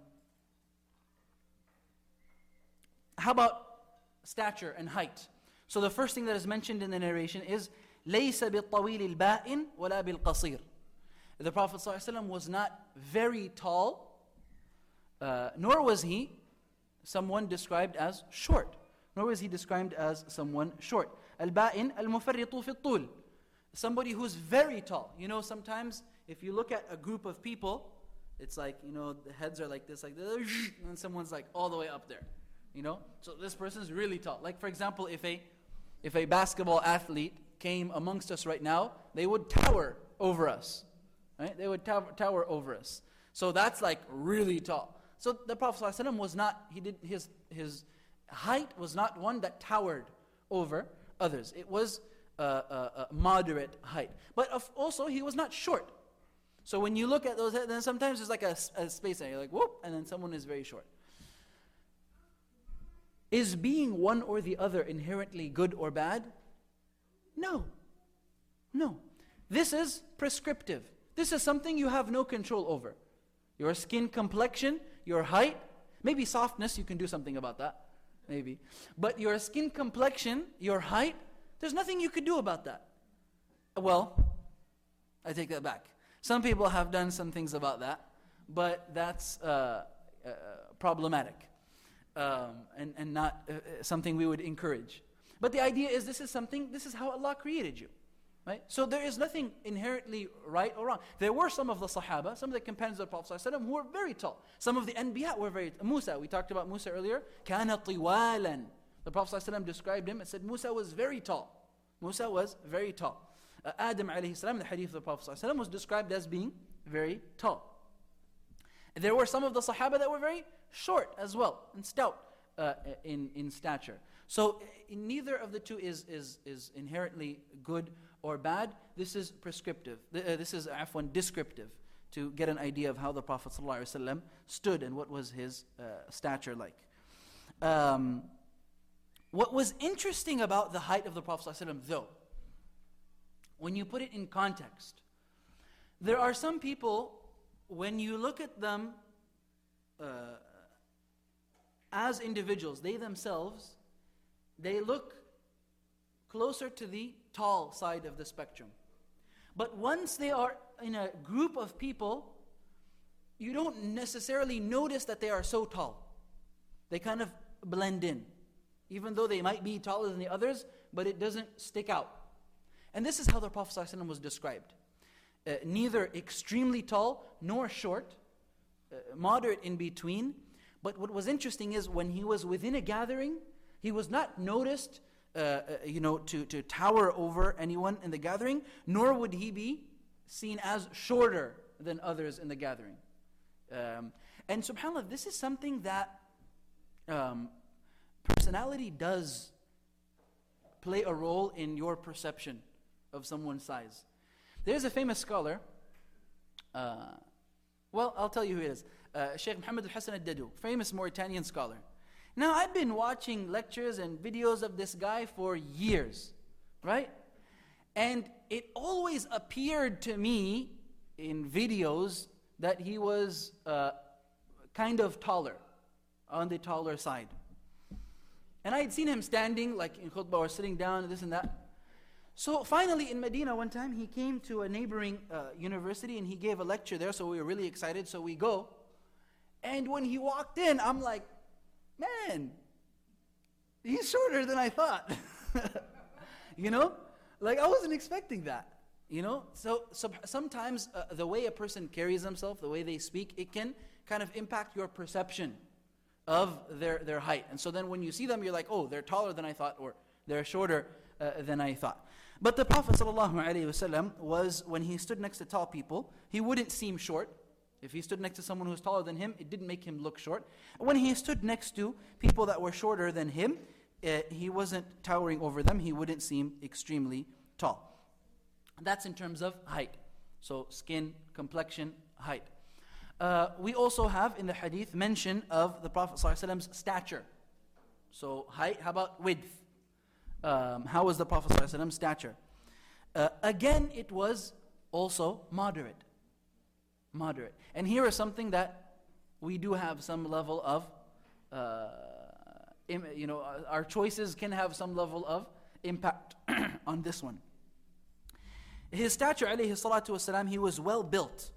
how about stature and height? So the first thing that is mentioned in the narration is لَيْسَ بِالطَّوِيلِ الْبَائِنِ وَلَا بِالْقَصِيرِ. The Prophet ﷺ was not very tall, uh, nor was he someone described as short. Nor was he described as someone short. Al-ba'in al-mufarritu fi al-tul. Somebody who's very tall. You know, sometimes if you look at a group of people, it's like, you know, the heads are like this, like this, and someone's like all the way up there. You know, so this person's really tall. Like for example, if a if a basketball athlete came amongst us right now, they would tower over us, right? They would tower, tower over us. So that's like really tall. So the Prophet ﷺ was not. He did his his height was not one that towered over others. It was a, a, a moderate height. But of, also he was not short. So when you look at those, then sometimes there's like a, a space there. You're like whoop, and then someone is very short. Is being one or the other inherently good or bad? No. No. This is prescriptive. This is something you have no control over. Your skin complexion, your height, maybe softness, you can do something about that. Maybe. But your skin complexion, your height, there's nothing you could do about that. Well, I take that back. Some people have done some things about that, but that's uh, uh, problematic um, and, and not uh, something we would encourage. But the idea is this is something, this is how Allah created you. Right? So there is nothing inherently right or wrong. There were some of the Sahaba, some of the companions of the Prophet ﷺ who were very tall. Some of the Anbiya were very tall. Musa, we talked about Musa earlier. كَانَ طِوَالًا. The Prophet ﷺ described him and said Musa was very tall. Musa was very tall. Uh, Adam alayhi salam, the hadith of the Prophet ﷺ, was described as being very tall. There were some of the Sahaba that were very short as well and stout uh, in, in stature. So in neither of the two is, is, is inherently good or bad. This is prescriptive. Uh, this is afwan, descriptive to get an idea of how the Prophet ﷺ stood and what was his uh, stature like. Um, what was interesting about the height of the Prophet ﷺ, though, when you put it in context, there are some people, when you look at them uh, as individuals, they themselves, they look closer to the tall side of the spectrum. But once they are in a group of people, you don't necessarily notice that they are so tall. They kind of blend in. Even though they might be taller than the others, but it doesn't stick out. And this is how the Prophet ﷺ was described. Uh, neither extremely tall nor short, uh, moderate in between. But what was interesting is when he was within a gathering, he was not noticed uh, uh, you know, to, to tower over anyone in the gathering, nor would he be seen as shorter than others in the gathering. Um, and subhanAllah, this is something that um, personality does play a role in your perception of someone's size. There's a famous scholar, uh, well, I'll tell you who it is, uh, Sheikh Muhammad al-Hassan al-Dadu, famous Mauritanian scholar. Now, I've been watching lectures and videos of this guy for years, right? And it always appeared to me in videos that he was uh, kind of taller, on the taller side. And I had seen him standing, like in khutbah, or sitting down, this and that. So finally in Medina one time, he came to a neighboring uh, university and he gave a lecture there, so we were really excited, so we go. And when he walked in, I'm like, man, he's shorter than I thought. You know? Like, I wasn't expecting that. You know? So, so sometimes uh, the way a person carries themselves, the way they speak, it can kind of impact your perception of their, their height. And so then when you see them, you're like, oh, they're taller than I thought, or they're shorter uh, than I thought. But the Prophet ﷺ was, when he stood next to tall people, he wouldn't seem short. If he stood next to someone who was taller than him, it didn't make him look short. When he stood next to people that were shorter than him, uh, he wasn't towering over them. He wouldn't seem extremely tall. That's in terms of height. So skin, complexion, height. Uh, we also have in the hadith mention of the Prophet ﷺ's stature. So height, how about width? Um, how was the Prophet ﷺ's stature? Uh, again, it was also moderate. Moderate. And here is something that we do have some level of, uh, im- you know, our choices can have some level of impact on this one. His stature, alayhi salatu wasalam, he was well built.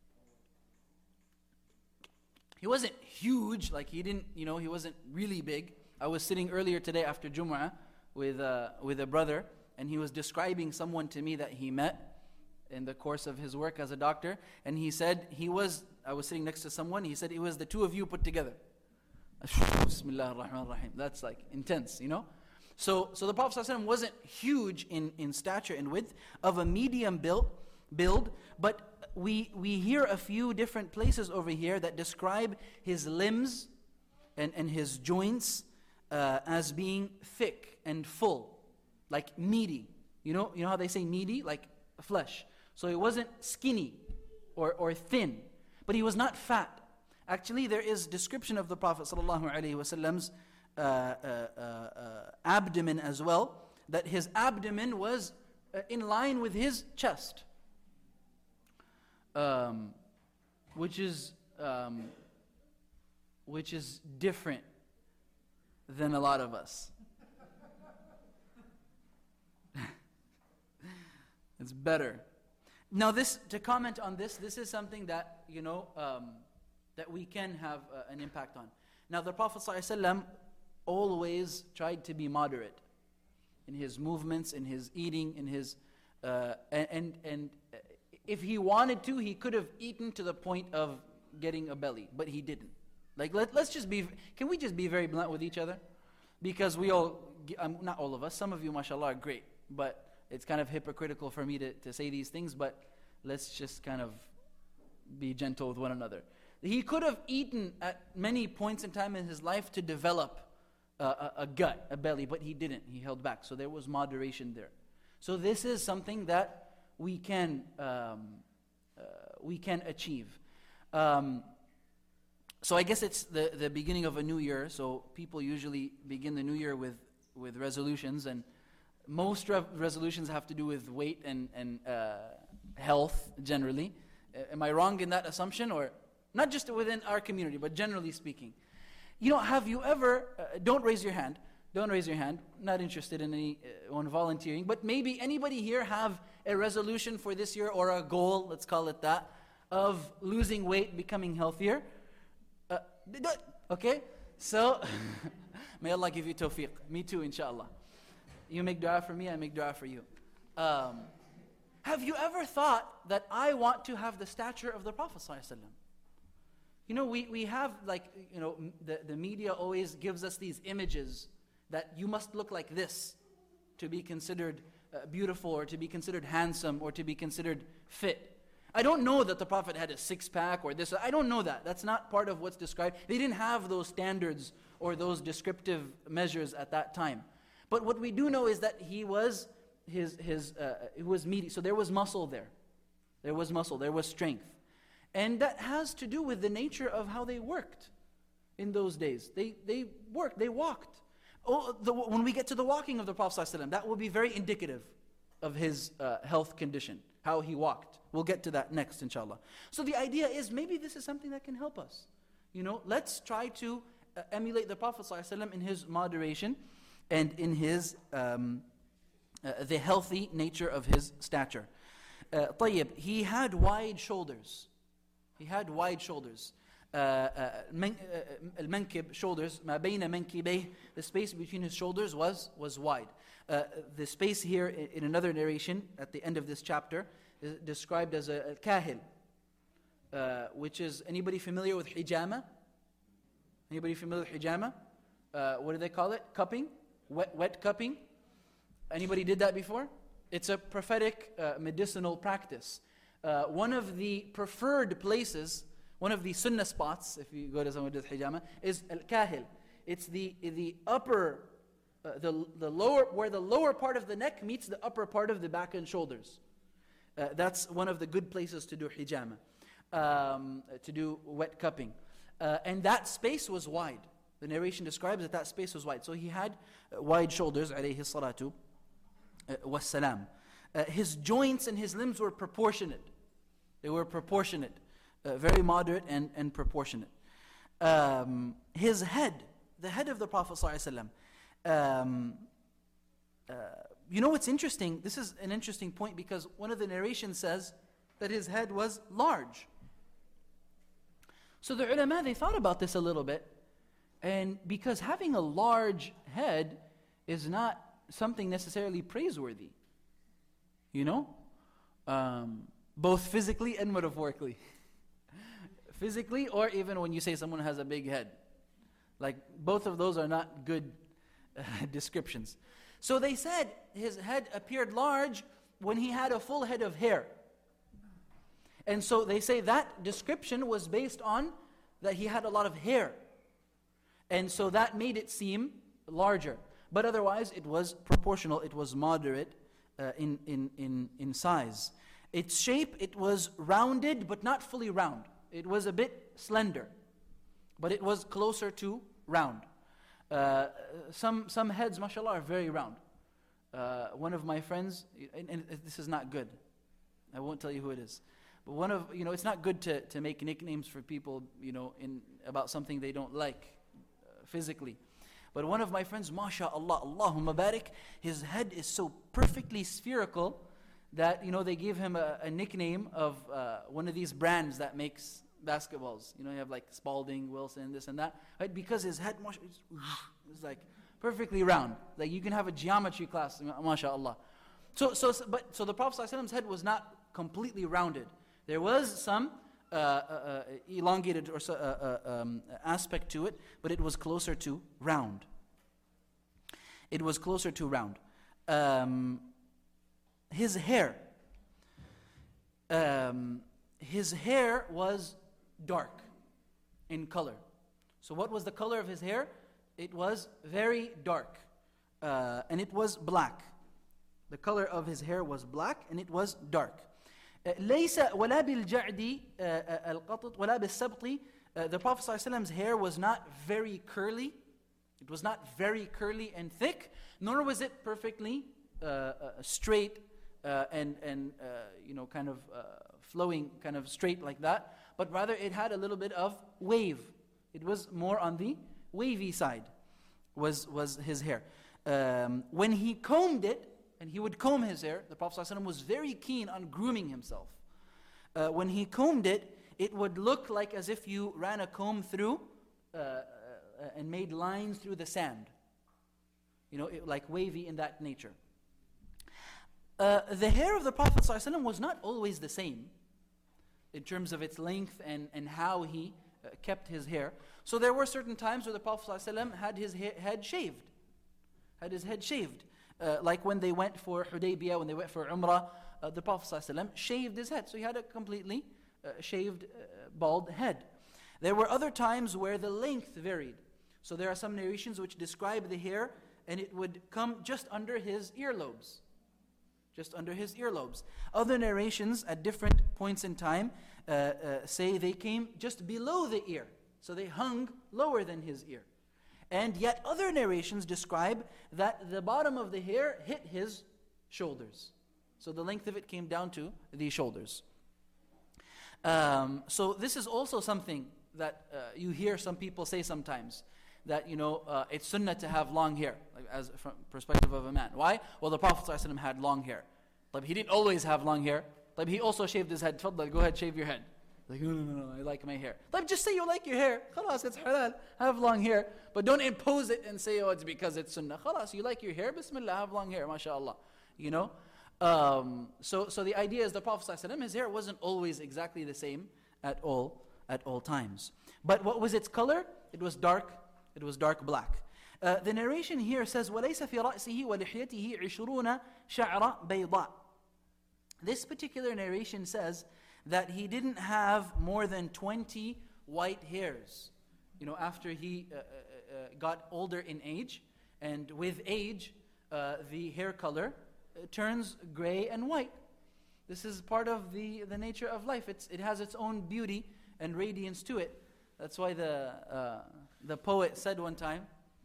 He wasn't huge, like he didn't, you know, he wasn't really big. I was sitting earlier today after Jumu'ah with, uh, with a brother, and he was describing someone to me that he met in the course of his work as a doctor, and he said he was, I was sitting next to someone, he said it was the two of you put together. Bismillah ar-Rahman ar-Rahim. That's like intense, you know? So so the Prophet ﷺ wasn't huge in, in stature and width, of a medium build, build but we, we hear a few different places over here that describe his limbs and, and his joints uh, as being thick and full, like meaty. You know, you know how they say meaty? Like flesh. So it wasn't skinny or, or thin, but he was not fat. Actually, there is description of the Prophet ﷺ's uh, uh, uh, uh, abdomen as well, that his abdomen was uh, in line with his chest. Um, which is um, which is different than a lot of us. It's better. Now, this to comment on this, this is something that you know um, that we can have uh, an impact on. Now, the Prophet ﷺ always tried to be moderate in his movements, in his eating, in his uh, and and. and if he wanted to, he could have eaten to the point of getting a belly, but he didn't. Like, let, let's just be, can we just be very blunt with each other? Because we all, um, not all of us, some of you, mashallah, are great, but it's kind of hypocritical for me to, to say these things, but let's just kind of be gentle with one another. He could have eaten at many points in time in his life to develop a, a, a gut, a belly, but he didn't. He held back. So there was moderation there. So this is something that we can um, uh, we can achieve. Um, so I guess it's the, the beginning of a new year. So people usually begin the new year with, with resolutions, and most re- resolutions have to do with weight and and uh, health generally. Uh, am I wrong in that assumption, or not just within our community, but generally speaking? You know, have you ever? Uh, don't raise your hand. Don't raise your hand. Not interested in anyone volunteering. But maybe anybody here have a resolution for this year, or a goal, let's call it that, of losing weight, becoming healthier? Uh, okay? So, may Allah give you tawfiq. Me too, inshallah. You make dua for me, I make dua for you. Um, have you ever thought that I want to have the stature of the Prophet ﷺ? You know, we, we have like, you know, the, the media always gives us these images that you must look like this to be considered uh, beautiful, or to be considered handsome, or to be considered fit. I don't know that the Prophet had a six-pack or this. I don't know that. That's not part of what's described. They didn't have those standards or those descriptive measures at that time. But what we do know is that he was his his uh, it was meaty. So there was muscle there. There was muscle. There was strength. And that has to do with the nature of how they worked in those days. They they worked. They walked. Oh, the, when we get to the walking of the Prophet ﷺ, that will be very indicative of his uh, health condition, how he walked. We'll get to that next, inshallah. So the idea is, maybe this is something that can help us. You know, let's try to uh, emulate the Prophet ﷺ in his moderation and in his um, uh, the healthy nature of his stature. Uh, طيب, he had wide shoulders. He had wide shoulders. Al-mankib, shoulders, ما بين منكبيه, the space between his shoulders was was wide. Uh, the space here in, in another narration at the end of this chapter is described as a, a kahil, uh, which is, anybody familiar with hijama? Anybody familiar with hijama? Uh, what do they call it? Cupping? Wet, wet cupping? Anybody did that before? It's a prophetic uh, medicinal practice. Uh, one of the preferred places, one of the sunnah spots, if you go to someone who does hijama, is al-kahil. It's the the upper, uh, the the lower, where the lower part of the neck meets the upper part of the back and shoulders. Uh, that's one of the good places to do hijama, um, to do wet cupping. Uh, and that space was wide. The narration describes that that space was wide. So he had uh, wide shoulders, alayhi salatu uh, wassalam. Uh, his joints and his limbs were proportionate. They were proportionate. Uh, very moderate and, and proportionate. Um, his head, the head of the Prophet ﷺ, um, uh, you know what's interesting? This is an interesting point, because one of the narrations says that his head was large. So the ulama, they thought about this a little bit, and because having a large head is not something necessarily praiseworthy, you know, um, both physically and metaphorically. Physically, or even when you say someone has a big head. Like, both of those are not good uh, descriptions. So they said his head appeared large when he had a full head of hair. And so they say that description was based on that he had a lot of hair. And so that made it seem larger. But otherwise, it was proportional, it was moderate uh, in, in, in, in size. Its shape, it was rounded, but not fully round. It was a bit slender, but it was closer to round. Uh, some some heads, mashallah, are very round. Uh, one of my friends, and, and this is not good. I won't tell you who it is. But one of, you know, it's not good to, to make nicknames for people, you know, in about something they don't like uh, physically. But one of my friends, MashaAllah, Allahumma barik, his head is so perfectly spherical that, you know, they gave him a, a nickname of uh, one of these brands that makes basketballs. You know, you have like Spalding, Wilson, this and that. Right? Because his head, masha, is like perfectly round. Like you can have a geometry class, MashaAllah. So, so, but, so the Prophet ﷺ's head was not completely rounded. There was some uh, uh, uh, elongated or uh, uh, um, aspect to it, but it was closer to round. It was closer to round. Um, his hair, um, his hair was dark in color. So what was the color of his hair? It was very dark, uh, and it was black. The color of his hair was black, and it was dark. ليس ولا بالجعد القطط ولا بالسبط. The Prophet ﷺ's hair was not very curly. It was not very curly and thick, nor was it perfectly uh, uh, straight uh, and and uh, you know kind of uh, flowing, kind of straight like that. But rather, it had a little bit of wave. It was more on the wavy side. Was was his hair? Um, when he combed it. And he would comb his hair. The Prophet ﷺ was very keen on grooming himself. Uh, when he combed it, it would look like as if you ran a comb through uh, uh, and made lines through the sand. You know, it, like wavy in that nature. Uh, the hair of the Prophet ﷺ was not always the same in terms of its length and, and how he uh, kept his hair. So there were certain times where the Prophet ﷺ had his he- head shaved. Had his head shaved. Uh, like when they went for Hudaybiyah, when they went for Umrah, uh, the Prophet ﷺ shaved his head. So he had a completely uh, shaved, uh, bald head. There were other times where the length varied. So there are some narrations which describe the hair, and it would come just under his earlobes. Just under his earlobes. Other narrations at different points in time uh, uh, say they came just below the ear. So they hung lower than his ear. And yet other narrations describe that the bottom of the hair hit his shoulders. So the length of it came down to the shoulders. Um, so this is also something that uh, you hear some people say sometimes. That, you know, uh, it's sunnah to have long hair, like as from perspective of a man. Why? Well, the Prophet ﷺ had long hair. But he didn't always have long hair. But he also shaved his head. Tfaddal, go ahead, shave your head. Like, no, no, no, no, I like my hair. Like, just say you like your hair. Khalas, it's halal. Have long hair. But don't impose it and say, oh, it's because it's sunnah. Khalas, you like your hair? Bismillah, have long hair, mashallah. You know? Um, so, so the idea is the Prophet ﷺ, his hair wasn't always exactly the same at all, at all times. But what was its color? It was dark. It was dark black. Uh, the narration here says, وَلَيْسَ فِي رَأْسِهِ وَلِحْيَتِهِ عِشْرُونَ شَعْرَ بَيْضَاء. This particular narration says that he didn't have more than twenty white hairs. You know, after he uh, uh, uh, got older in age, and with age, uh, the hair color uh, turns gray and white. This is part of the, the nature of life. It's, it has its own beauty and radiance to it. That's why the uh, the poet said one time,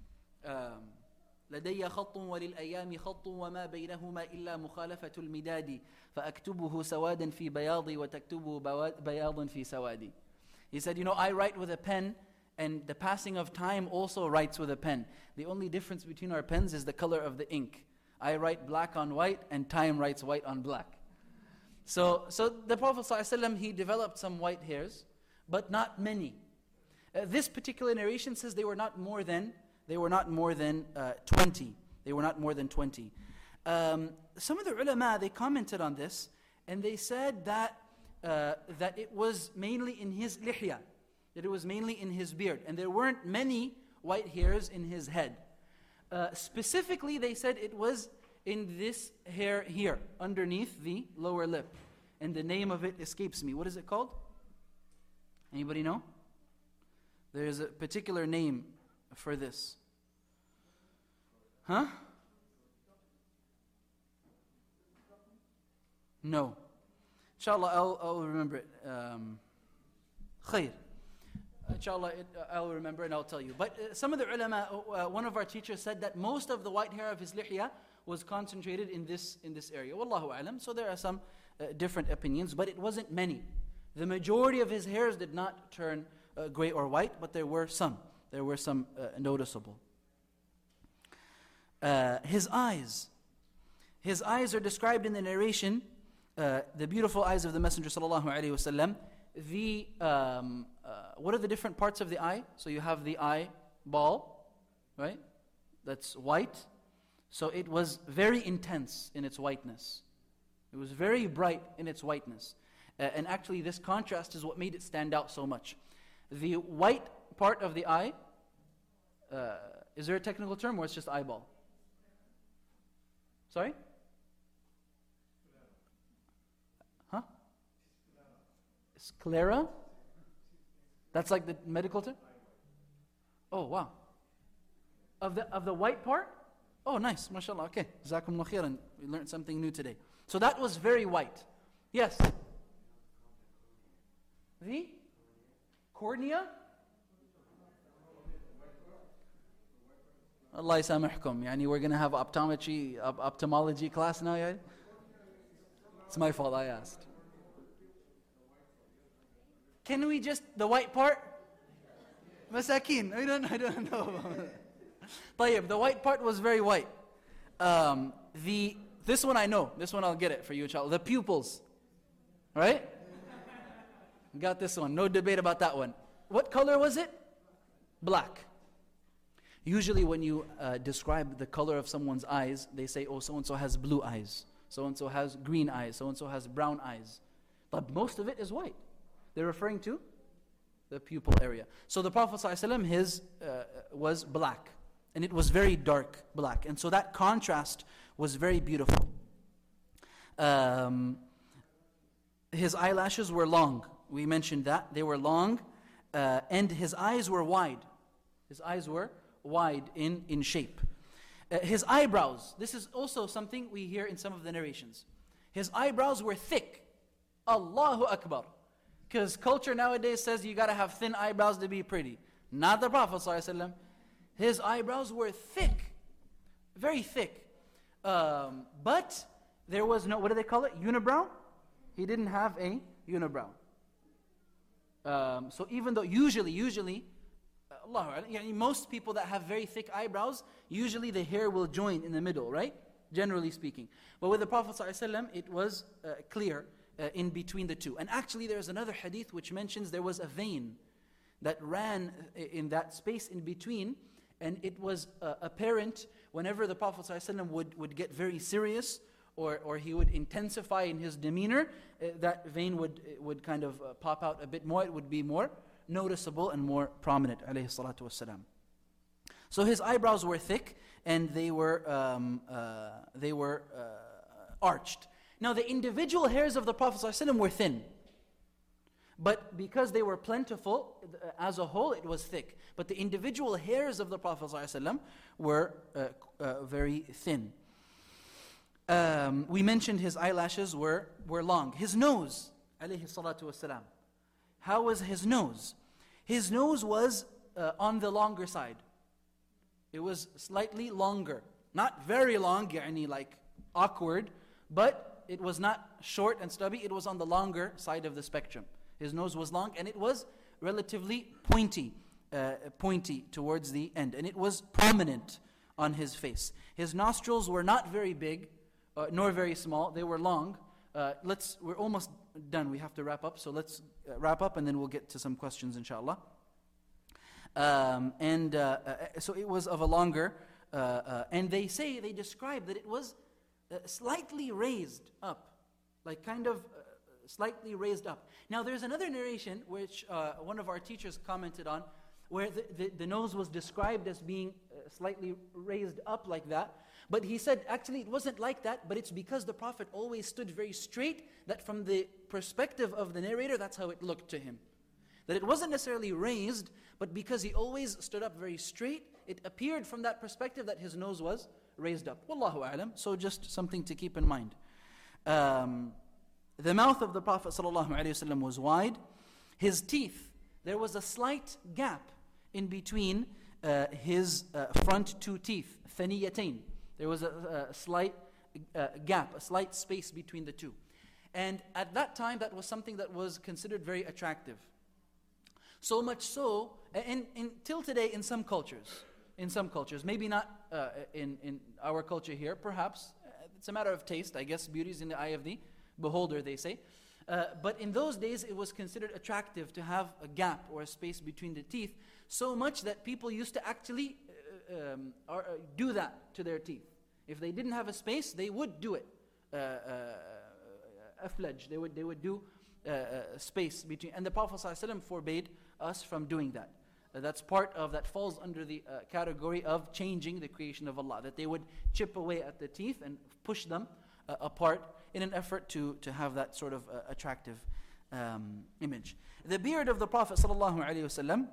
um, لدي خط وللأيام خط وما بينهما إلا مخالفة المداد فأكتبه سوادا في بياضي وتكتبه بياض في سوادي. He said, you know, I write with a pen, and the passing of time also writes with a pen. The only difference between our pens is the color of the ink. I write black on white, and time writes white on black. So, so the Prophet ﷺ, he developed some white hairs, but not many. Uh, this particular narration says they were not more than They were not more than uh, twenty. They were not more than twenty. Um, some of the ulama, they commented on this, and they said that uh, that it was mainly in his lihya, that it was mainly in his beard, and there weren't many white hairs in his head. Uh, specifically, they said it was in this hair here, underneath the lower lip, and the name of it escapes me. What is it called? Anybody know? There is a particular name for this. Huh? No. Inshallah, I'll, I'll remember it. Um, Khair. Uh, inshallah, it, uh, I'll remember and I'll tell you. But uh, some of the ulama, uh, one of our teachers said that most of the white hair of his lihya was concentrated in this in this area. Wallahu alam. So there are some uh, different opinions, but it wasn't many. The majority of his hairs did not turn uh, gray or white, but there were some. There were some uh, noticeable. Uh, his eyes. His eyes are described in the narration, uh, the beautiful eyes of the Messenger sallallahu alaihi wasallam. The um, uh, what are the different parts of the eye? So you have the eyeball, right? That's white. So it was very intense in its whiteness. It was very bright in its whiteness. Uh, and actually this contrast is what made it stand out so much. The white part of the eye, uh, is there a technical term or it's just eyeball? Sorry? Huh? Sclera? That's like the medical term? Oh, wow. Of the of the white part? Oh, nice. MashaAllah. Okay. Jazakumullah khairan. We learned something new today. So that was very white. Yes. The cornea? Allah ysamihkum. Yani we're going to have optometry, op- ophthalmology class now, yeah? It's my fault, I asked. Can we just, the white part? Masakin. I don't, I don't know. Tayyib, the white part was very white. Um, the This one I know. This one I'll get it for you, inshallah. The pupils. Right? Got this one. No debate about that one. What color was it? Black. Usually when you uh, describe the color of someone's eyes, they say, oh, so-and-so has blue eyes. So-and-so has green eyes. So-and-so has brown eyes. But most of it is white. They're referring to the pupil area. So the Prophet ﷺ, his uh, was black. And it was very dark black. And so that contrast was very beautiful. Um, his eyelashes were long. We mentioned that. They were long. Uh, and his eyes were wide. His eyes were wide in, in shape. Uh, his eyebrows. This is also something we hear in some of the narrations. His eyebrows were thick. Allahu Akbar. Because culture nowadays says you got to have thin eyebrows to be pretty. Not the Prophet ﷺ. His eyebrows were thick. Very thick. Um, but there was no, what do they call it? Unibrow? He didn't have a unibrow. Um, so even though usually, usually, Allah, yani most people that have very thick eyebrows, usually the hair will join in the middle, right? Generally speaking. But with the Prophet ﷺ, it was uh, clear uh, in between the two. And actually there's another hadith which mentions there was a vein that ran in that space in between, and it was uh, apparent whenever the Prophet ﷺ would, would get very serious, or, or he would intensify in his demeanor, uh, that vein would, would kind of uh, pop out a bit more. It would be more noticeable and more prominent, alayhi salatu wassalam. So his eyebrows were thick, and they were, um, uh, they were uh, arched. Now the individual hairs of the Prophet ﷺ were thin. But because they were plentiful, as a whole it was thick. But the individual hairs of the Prophet ﷺ were uh, uh, very thin. Um, we mentioned his eyelashes were, were long. His nose, alayhi salatu wasalam. How was his nose? His nose was uh, on the longer side. It was slightly longer. Not very long, yani like awkward, but it was not short and stubby. It was on the longer side of the spectrum. His nose was long, and it was relatively pointy, uh, pointy towards the end. And it was prominent on his face. His nostrils were not very big, uh, nor very small. They were long. Uh, let's. We're almost done. We have to wrap up. So let's uh, wrap up, and then we'll get to some questions, inshallah. Um, and uh, uh, so it was of a longer, uh, uh, and they say, they describe that it was uh, slightly raised up, like kind of uh, slightly raised up. Now there's another narration which uh, one of our teachers commented on, where the, the, the nose was described as being uh, slightly raised up like that. But he said actually it wasn't like that, but it's because the Prophet always stood very straight, that from the perspective of the narrator, that's how it looked to him. That it wasn't necessarily raised, but because he always stood up very straight, it appeared from that perspective that his nose was raised up. Wallahu a'lam. So just something to keep in mind. Um, the mouth of the Prophet ﷺ was wide. His teeth, there was a slight gap in between uh, his uh, front two teeth, ثنيتين. There was a, a slight uh, gap, a slight space between the two. And at that time, that was something that was considered very attractive. So much so, and until today in some cultures, in some cultures, maybe not uh, in, in our culture here, perhaps, it's a matter of taste, I guess beauty is in the eye of the beholder, they say. Uh, but in those days, it was considered attractive to have a gap or a space between the teeth, so much that people used to actually uh, um, or, uh, do that to their teeth. If they didn't have a space, they would do it. Uh, uh, aflaj, they would, they would do uh, uh, space between. And the Prophet ﷺ forbade us from doing that. Uh, that's part of, that falls under the uh, category of changing the creation of Allah. That they would chip away at the teeth and push them uh, apart in an effort to, to have that sort of uh, attractive um, image. The beard of the Prophet ﷺ,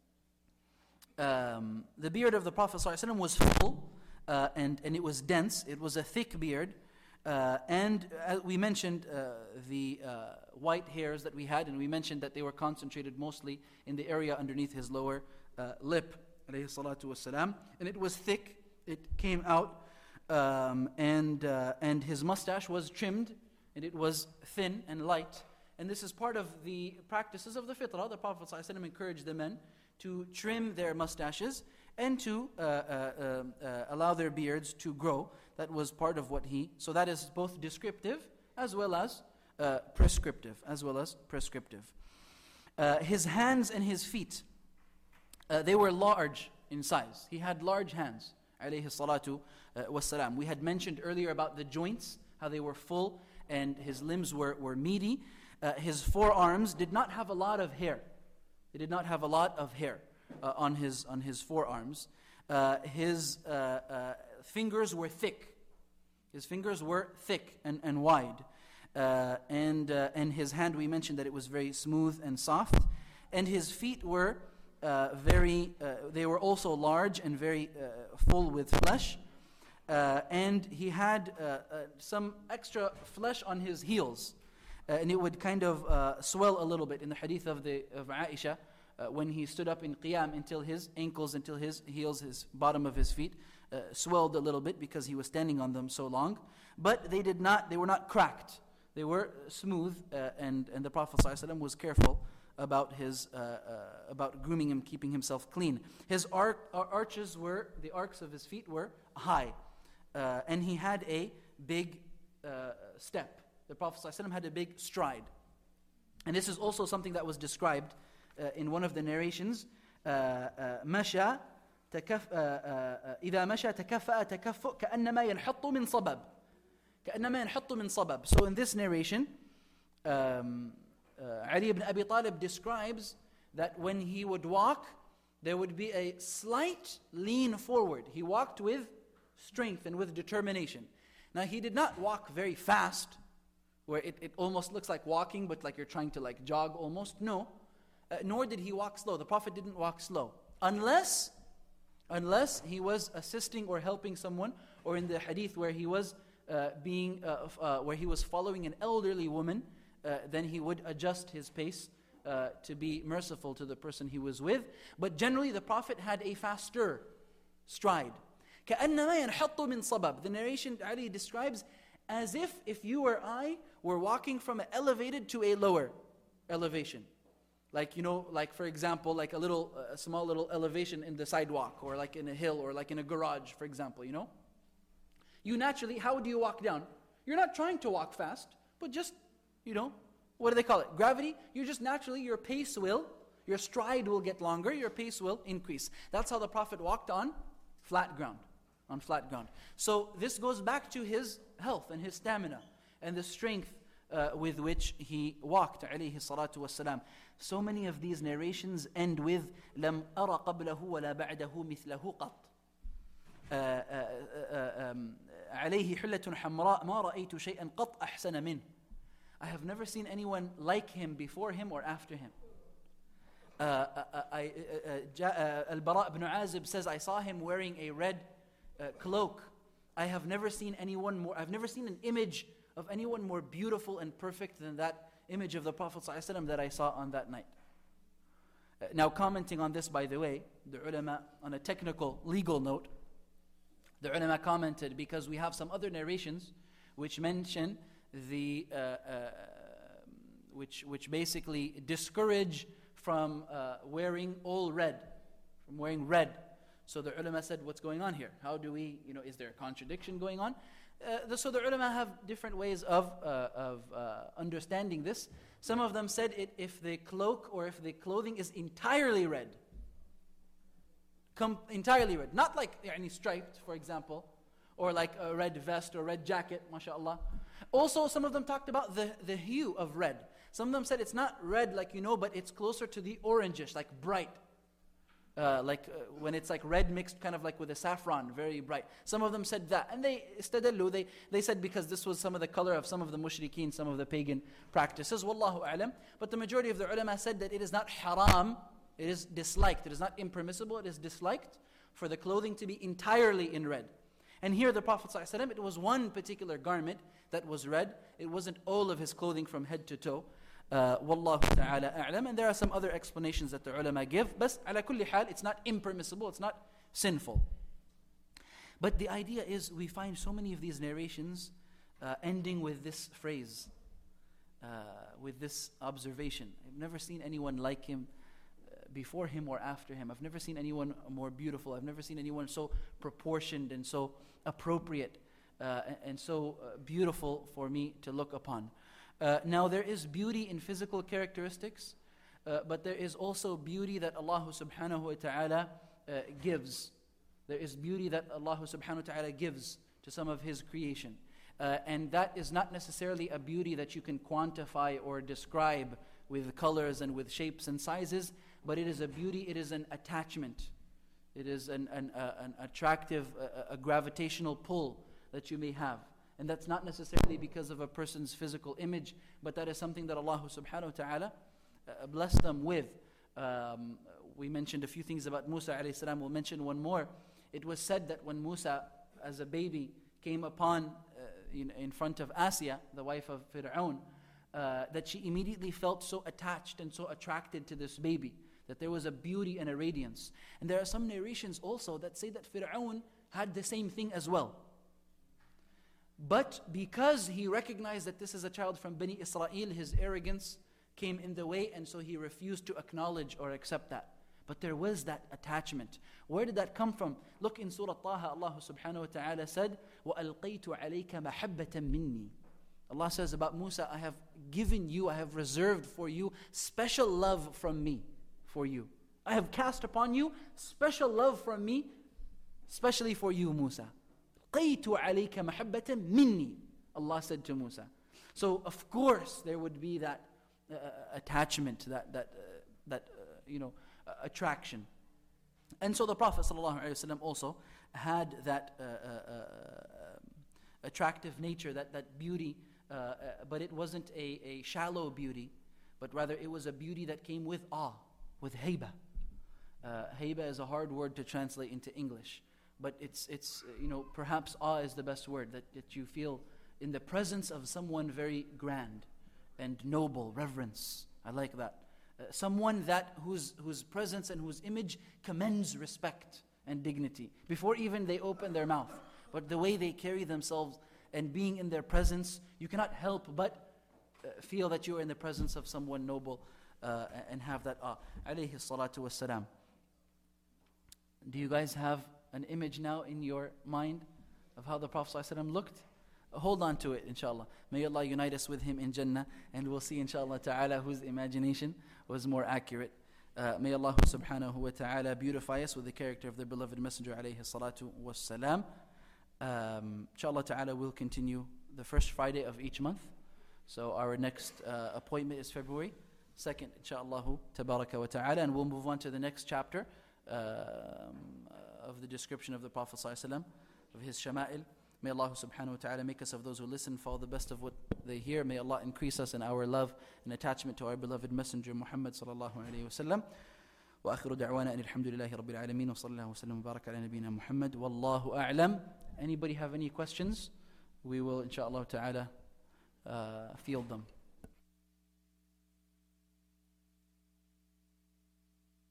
um, the beard of the Prophet ﷺ was full uh, and, and it was dense. It was a thick beard. Uh, and uh, we mentioned uh, the uh, white hairs that we had, and we mentioned that they were concentrated mostly in the area underneath his lower uh, lip, alayhi salatu wassalam. And it was thick, it came out, um, and, uh, and his mustache was trimmed, and it was thin and light. And this is part of the practices of the fitrah. The Prophet ﷺ encouraged the men to trim their mustaches and to uh, uh, uh, uh, allow their beards to grow. That was part of what he, so that is both descriptive as well as uh, prescriptive, as well as prescriptive. Uh, his hands and his feet, uh, they were large in size. He had large hands, alayhi salatu uh, wassalam. We had mentioned earlier about the joints, how they were full and his limbs were, were meaty. Uh, his forearms did not have a lot of hair. They did not have a lot of hair uh, on his on his forearms. Uh, his uh, uh, fingers were thick. His fingers were thick and, and wide. Uh, and, uh, and his hand, we mentioned that it was very smooth and soft. And his feet were uh, very, uh, they were also large and very uh, full with flesh. Uh, and he had uh, uh, some extra flesh on his heels. Uh, and it would kind of uh, swell a little bit in the hadith of, the, of Aisha. Uh, when he stood up in qiyam until his ankles, until his heels, his bottom of his feet uh, swelled a little bit because he was standing on them so long. But they did not, they were not cracked. They were smooth, uh, and, and the Prophet ﷺ was careful about his, uh, uh, about grooming him, keeping himself clean. His arc, ar- arches were, the arcs of his feet were high. Uh, and he had a big uh, step. The Prophet ﷺ had a big stride. And this is also something that was described Uh, in one of the narrations, مشى تكف إذا مشى تكفأ تكفؤ كأنما ينحط من صبب كأنما ينحط من صبب. So in this narration, um, uh, Ali ibn Abi Talib describes that when he would walk, there would be a slight lean forward. He walked with strength and with determination. Now he did not walk very fast, where it, it almost looks like walking, but like you're trying to like jog almost. No. Uh, nor did he walk slow. The Prophet didn't walk slow. Unless, unless he was assisting or helping someone, or in the hadith where he was uh, being, uh, uh, where he was following an elderly woman, uh, then he would adjust his pace uh, to be merciful to the person he was with. But generally the Prophet had a faster stride. كَأَنَّمَا يَنْحَطُّ مِنْ صَبَبٍ. The narration Ali describes as if if you or I were walking from an elevated to a lower elevation. Like, you know, like for example, like a little, a small little elevation in the sidewalk, or like in a hill, or like in a garage, for example, you know? You naturally, how do you walk down? You're not trying to walk fast, but just, you know, what do they call it? Gravity. You just naturally, your pace will, your stride will get longer, your pace will increase. That's how the Prophet walked on flat ground, on flat ground. So this goes back to his health and his stamina and the strength uh, with which he walked, alayhi salatu wassalam. So many of these narrations end with لَمْ أَرَ قَبْلَهُ وَلَا بَعْدَهُ مِثْلَهُ قَطْ عَلَيْهِ حُلَّةٌ حَمْرَاء مَا رَأَيْتُ شَيْئًا قَطْ أَحْسَنَ مِنْهُ. I have never seen anyone like him before him or after him. Uh, uh, uh, uh, uh, Al-Bara ibn Azib says, I saw him wearing a red uh, cloak. I have never seen anyone more, I've never seen an image of anyone more beautiful and perfect than that image of the Prophet ﷺ that I saw on that night. Uh, now commenting on this, by the way, the ulama, on a technical legal note, the ulama commented because we have some other narrations which mention the, uh, uh, which, which basically discourage from uh, wearing all red, from wearing red. So the ulama said, what's going on here? How do we, you know, is there a contradiction going on? Uh, the, so the ulama have different ways of, uh, of uh, understanding this. Some of them said it if the cloak or if the clothing is entirely red. Com- entirely red. Not like yani, striped, for example, or like a red vest or red jacket, mashallah. Also, some of them talked about the, the hue of red. Some of them said it's not red like you know, but it's closer to the orangish, like bright. Uh, like uh, when it's like red mixed kind of like with a saffron, very bright. Some of them said that. And they istadallu, they, they said because this was some of the color of some of the mushrikeen, some of the pagan practices. Wallahu a'lam. But the majority of the ulama said that it is not haram, it is disliked. It is not impermissible, it is disliked for the clothing to be entirely in red. And here the Prophet ﷺ, it was one particular garment that was red. It wasn't all of his clothing from head to toe. Uh, Wallahu ta'ala a'lam. And there are some other explanations that the ulama give. But ala kulli hal, it's not impermissible, it's not sinful. But the idea is we find so many of these narrations uh, ending with this phrase, uh, with this observation. I've never seen anyone like him uh, before him or after him. I've never seen anyone more beautiful. I've never seen anyone so proportioned and so appropriate uh, and, and so uh, beautiful for me to look upon. Uh, now there is beauty in physical characteristics, uh, but there is also beauty that Allah subhanahu wa ta'ala uh, gives. There is beauty that Allah subhanahu wa ta'ala gives to some of His creation. Uh, and that is not necessarily a beauty that you can quantify or describe with colors and with shapes and sizes, but it is a beauty, it is an attachment. It is an, an, uh, an attractive, a, a gravitational pull that you may have. And that's not necessarily because of a person's physical image, but that is something that Allah subhanahu wa ta'ala uh, blessed them with. Um, we mentioned a few things about Musa alayhi salam. We'll mention one more. It was said that when Musa, as a baby, came upon uh, in, in front of Asiya, the wife of Fir'aun, uh, that she immediately felt so attached and so attracted to this baby, that there was a beauty and a radiance. And there are some narrations also that say that Fir'aun had the same thing as well. But because he recognized that this is a child from Bani Israel, his arrogance came in the way, and so he refused to acknowledge or accept that. But there was that attachment. Where did that come from? Look in Surah Taha, Allah subhanahu wa ta'ala said, وَأَلْقَيْتُ عَلَيْكَ مَحَبَّةً مِنِّي. Allah says about Musa, I have given you, I have reserved for you special love from me, for you. I have cast upon you special love from me, especially for you, Musa. قَيْتُ عَلَيْكَ مَحَبَّةً مِنِّي. Allah said to Musa. So of course there would be that uh, attachment, that that uh, that uh, you know uh, attraction. And so the Prophet ﷺ also had that uh, uh, uh, attractive nature, that that beauty, uh, uh, but it wasn't a, a shallow beauty, but rather it was a beauty that came with awe, with haiba. Uh, haiba is a hard word to translate into English. But it's, it's you know, perhaps awe is the best word, that, that you feel in the presence of someone very grand and noble, reverence. I like that. Uh, someone that whose, whose presence and whose image commends respect and dignity before even they open their mouth. But the way they carry themselves and being in their presence, you cannot help but uh, feel that you are in the presence of someone noble uh, and have that awe. Alayhi salatu wassalam. Do you guys have an image now in your mind of how the Prophet ﷺ looked? Hold on to it, inshallah. May Allah unite us with him in Jannah, and we'll see, inshallah ta'ala, whose imagination was more accurate. Uh, may Allah subhanahu wa ta'ala beautify us with the character of the beloved Messenger alayhi salatu wassalam. Um, inshallah ta'ala, we'll continue the first Friday of each month. So our next uh, appointment is February second, inshallah tabaraka wa ta'ala, and we'll move on to the next chapter um, of the description of the Prophet ﷺ, of his shama'il. May Allah subhanahu wa ta'ala make us of those who listen, follow the best of what they hear. May Allah increase us in our love and attachment to our beloved Messenger Muhammad sallallahu alayhi wa sallam. وآخر دعوانا أن الحمد لله رب العالمين وصلى الله وسلم وبارك على نبينا محمد والله أعلم. Anybody have any questions? We will inshallah ta'ala uh, field them.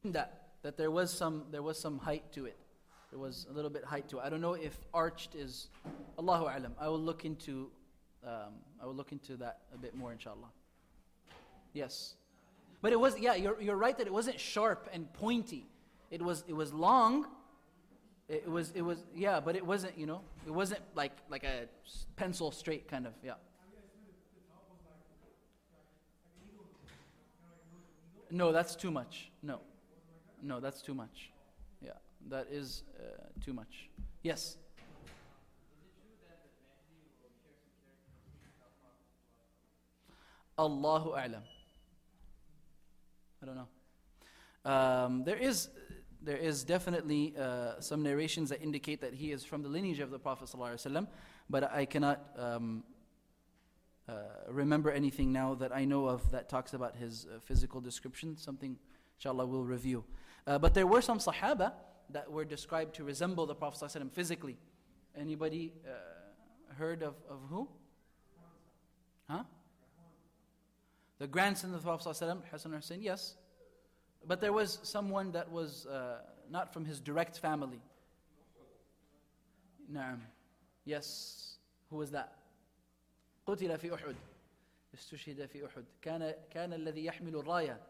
that that there was some there was some height to it. There was a little bit height to it. I don't know if arched is, Allahu a'lam. I will look into um, I will look into that a bit more, inshallah. Yes, but it was yeah. You're you're right that it wasn't sharp and pointy. It was it was long. It was it was yeah, but it wasn't you know it wasn't like like a pencil straight kind of yeah. No, that's too much. No, no, that's too much. Yeah, that is uh, too much. Yes. Allahu a'lam. I don't know. Um, there is there is definitely uh, some narrations that indicate that he is from the lineage of the Prophet ﷺ, but I cannot um, uh, remember anything now that I know of that talks about his uh, physical description. Something, inshallah, we'll review. Uh, but there were some Sahaba that were described to resemble the Prophet ﷺ physically. Anybody uh, heard of, of who? Huh? The grandson of the Prophet ﷺ, Hassan or Hussein, yes. But there was someone that was uh, not from his direct family. Naam. Yes. Who was that? قتل في أحد. استشهد في أحد. كان كان الذي يحمل الراية.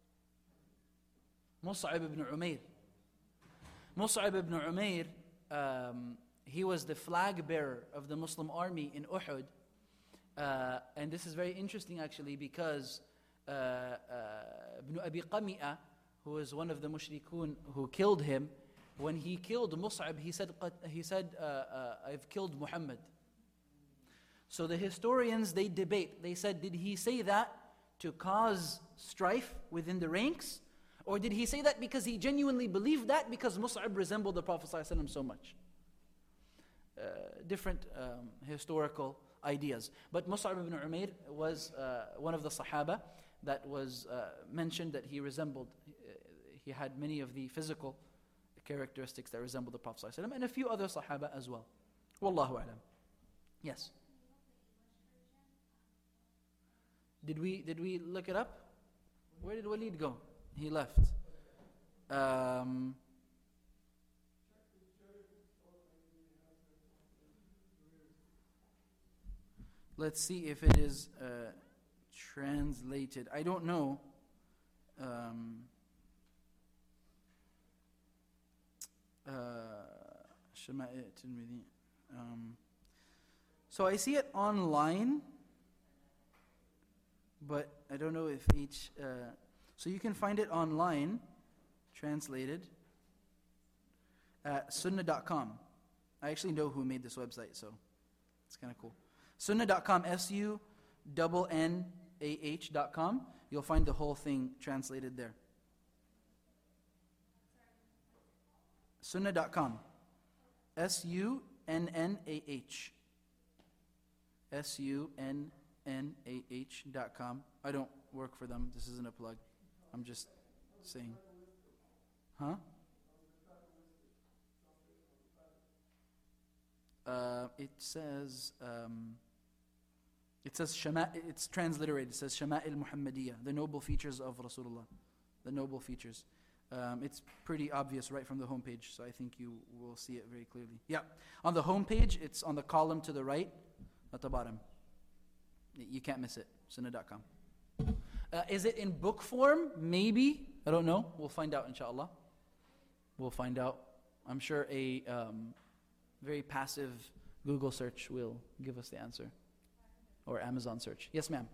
مصعب ibn Umair. Mus'ab ibn Umair, um, he was the flag bearer of the Muslim army in Uhud. Uh, and this is very interesting actually because uh, uh, Ibn Abi Qami'ah, who was one of the mushrikun who killed him, when he killed Mus'ab, he said, he said uh, uh, I've killed Muhammad. So the historians, they debate. They said, did he say that to cause strife within the ranks? Or did he say that because he genuinely believed that because Mus'ab resembled the Prophet ﷺ so much? Uh, different um, historical ideas. But Mus'ab ibn Umair was uh, one of the Sahaba that was uh, mentioned that he resembled, uh, he had many of the physical characteristics that resembled the Prophet ﷺ and a few other Sahaba as well. Wallahu a'lam. Yes. Did we, did we look it up? Where did Walid go? He left. Um, let's see if it is uh, translated. I don't know. Um, uh, um, so I see it online, but I don't know if each... Uh, So you can find it online, translated, at sunnah dot com. I actually know who made this website, so it's kind of cool. sunnah dot com, S U N N A H dot com. You'll find the whole thing translated there. sunnah dot com. S U N N A H. S U N N A H dot com. I don't work for them. This isn't a plug. I'm just saying. Huh? Uh, it says, um, it says, Shama, it's transliterated. It says, Shama'il Muhammadiyah, the noble features of Rasulullah. The noble features. Um, it's pretty obvious right from the homepage, so I think you will see it very clearly. Yeah. On the homepage, it's on the column to the right, at the bottom. You can't miss it. sunnah dot com. Uh, is it in book form? Maybe. I don't know. We'll find out, inshallah. We'll find out. I'm sure a um, very passive Google search will give us the answer. Or Amazon search. Yes, ma'am.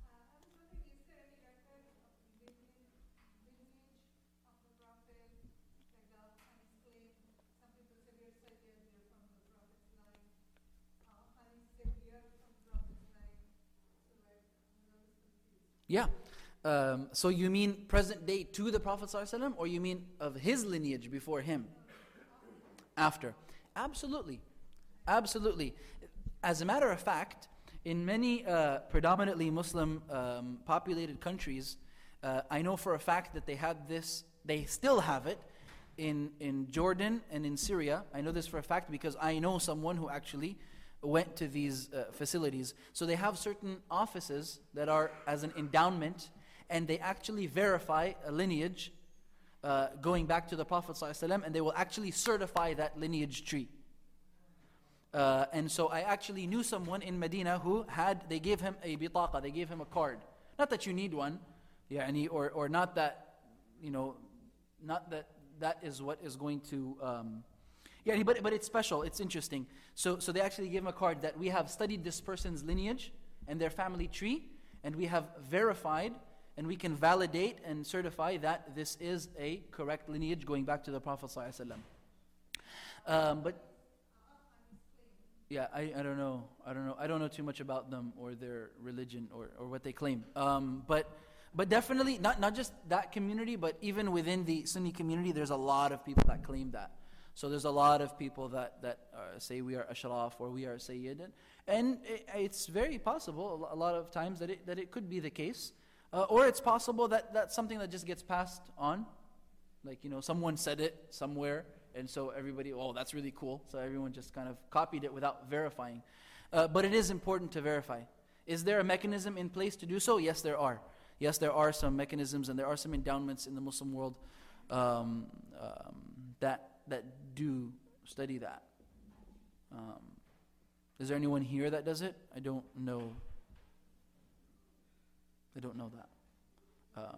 Yeah. Um, so you mean present day to the Prophet ﷺ, or you mean of his lineage before him? After. Absolutely. Absolutely. As a matter of fact, in many uh, predominantly Muslim um, populated countries, uh, I know for a fact that they had this, they still have it, in, in Jordan and in Syria. I know this for a fact because I know someone who actually went to these uh, facilities. So they have certain offices that are as an endowment, and they actually verify a lineage uh, going back to the Prophet ﷺ, and they will actually certify that lineage tree. Uh, and so I actually knew someone in Medina who had, they gave him a bitaqa, they gave him a card. Not that you need one, yani, or, or not that, you know, not that that is what is going to, um, yeah, but, but it's special, it's interesting. So, so they actually gave him a card that we have studied this person's lineage and their family tree, and we have verified, and we can validate and certify that this is a correct lineage going back to the Prophet ﷺ. Um, but yeah, I, I don't know. I don't know. I don't know too much about them or their religion or, or what they claim. Um, but but definitely not not just that community, but even within the Sunni community, there's a lot of people that claim that. So there's a lot of people that that uh, say we are ashraf or we are sayyid, and it, it's very possible a lot of times that it that it could be the case, uh, or it's possible that that's something that just gets passed on, like you know someone said it somewhere. And so everybody, oh, that's really cool. So everyone just kind of copied it without verifying. Uh, but it is important to verify. Is there a mechanism in place to do so? Yes, there are. Yes, there are some mechanisms and there are some endowments in the Muslim world um, um, that that do study that. Um, is there anyone here that does it? I don't know. I don't know that. Um,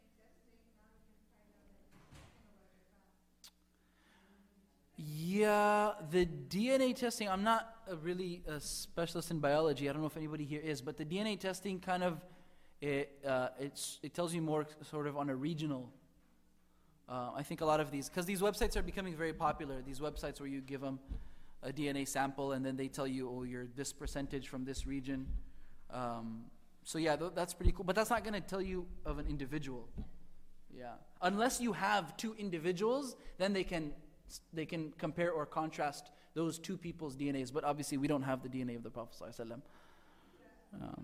Yeah, the D N A testing, I'm not a really a specialist in biology. I don't know if anybody here is, but the D N A testing kind of, it, uh, it's, it tells you more sort of on a regional. Uh, I think a lot of these, because these websites are becoming very popular, these websites where you give them a D N A sample and then they tell you, oh, you're this percentage from this region. Um, so yeah, th- that's pretty cool. But that's not going to tell you of an individual. Yeah. Unless you have two individuals, then they can they can compare or contrast those two people's D N As, but obviously we don't have the D N A of the Prophet ﷺ. Um,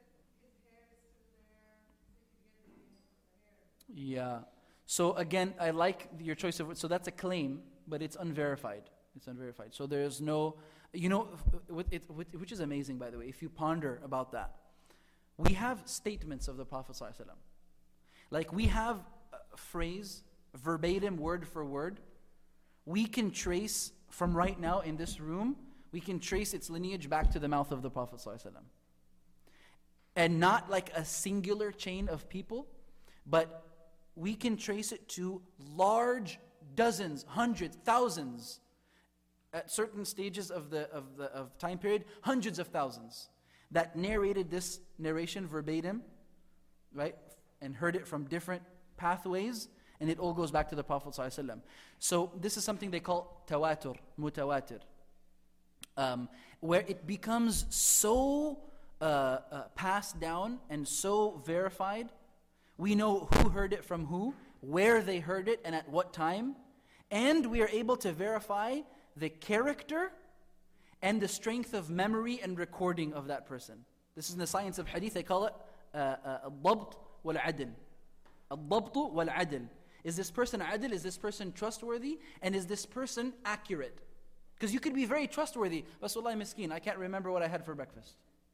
yeah. So again, I like your choice of, so that's a claim, but it's unverified. It's unverified. So there's no, you know, it, which is amazing, by the way, if you ponder about that. We have statements of the Prophet ﷺ. Like we have a phrase, verbatim, word for word. We can trace from right now in this room, we can trace its lineage back to the mouth of the Prophet ﷺ. And not like a singular chain of people, but we can trace it to large dozens, hundreds, thousands, at certain stages of the of the of time period, hundreds of thousands that narrated this narration verbatim, right? And heard it from different pathways. And it all goes back to the Prophet ﷺ. So this is something they call tawatur, mutawatir. Um, where it becomes so uh, uh, passed down and so verified. We know who heard it from who, where they heard it, and at what time. And we are able to verify the character and the strength of memory and recording of that person. This is in the science of hadith, they call it al-dabt wal-adl. Al-dabt wal-adl. Is this person adil? Is this person trustworthy? And is this person accurate? Because you could be very trustworthy. Rasulullah miskeen, I can't remember what I had for breakfast.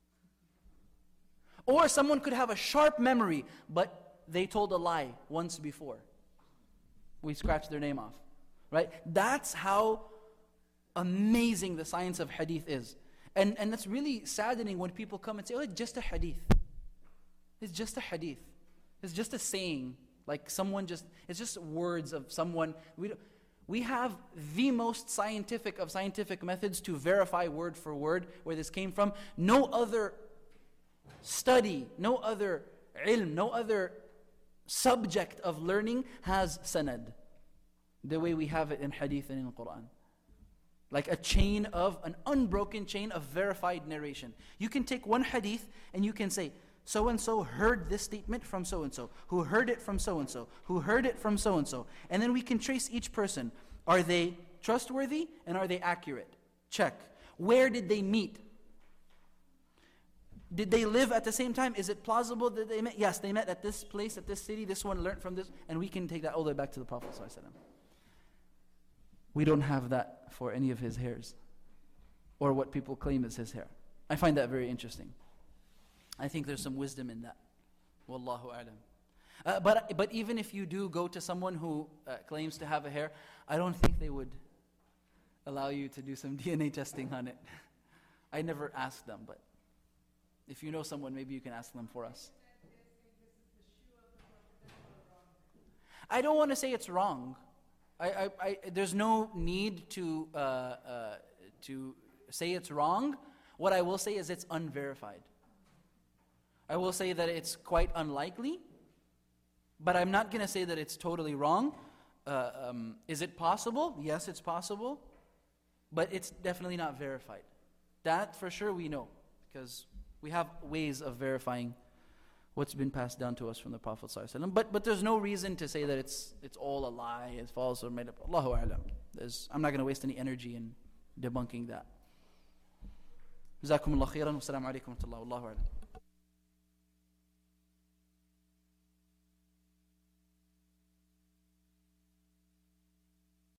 Or someone could have a sharp memory, but they told a lie once before. We scratched their name off. Right? That's how amazing the science of hadith is. And, and that's really saddening when people come and say, oh, it's just a hadith. It's just a hadith. It's just a saying. Like someone just, it's just words of someone. We, we have the most scientific of scientific methods to verify word for word where this came from. No other study, no other ilm, no other subject of learning has sanad. The way we have it in hadith and in Quran. Like a chain of, an unbroken chain of verified narration. You can take one hadith and you can say, so-and-so heard this statement from so-and-so, who heard it from so-and-so, who heard it from so-and-so. And then we can trace each person. Are they trustworthy and are they accurate? Check. Where did they meet? Did they live at the same time? Is it plausible that they met? Yes, they met at this place, at this city. This one learned from this. And we can take that all the way back to the Prophet ﷺ. We don't have that for any of his hairs. Or what people claim is his hair. I find that very interesting. I think there's some wisdom in that. Wallahu a'lam. Uh, but, but even if you do go to someone who uh, claims to have a hair, I don't think they would allow you to do some D N A testing on it. I never asked them, but if you know someone, maybe you can ask them for us. I don't want to say it's wrong. I, I, I, there's no need to uh, uh, to say it's wrong. What I will say is it's unverified. I will say that it's quite unlikely, but I'm not going to say that it's totally wrong. Uh, um, is it possible? Yes, it's possible, but it's definitely not verified. That for sure we know, because we have ways of verifying what's been passed down to us from the Prophet ﷺ. But but there's no reason to say that it's it's all a lie, it's false or made up. Allahu a'lam. There's, I'm not going to waste any energy in debunking that. Jazakumullah khairan wa assalamu alaikum wa rahmatullahi wa barakatuh.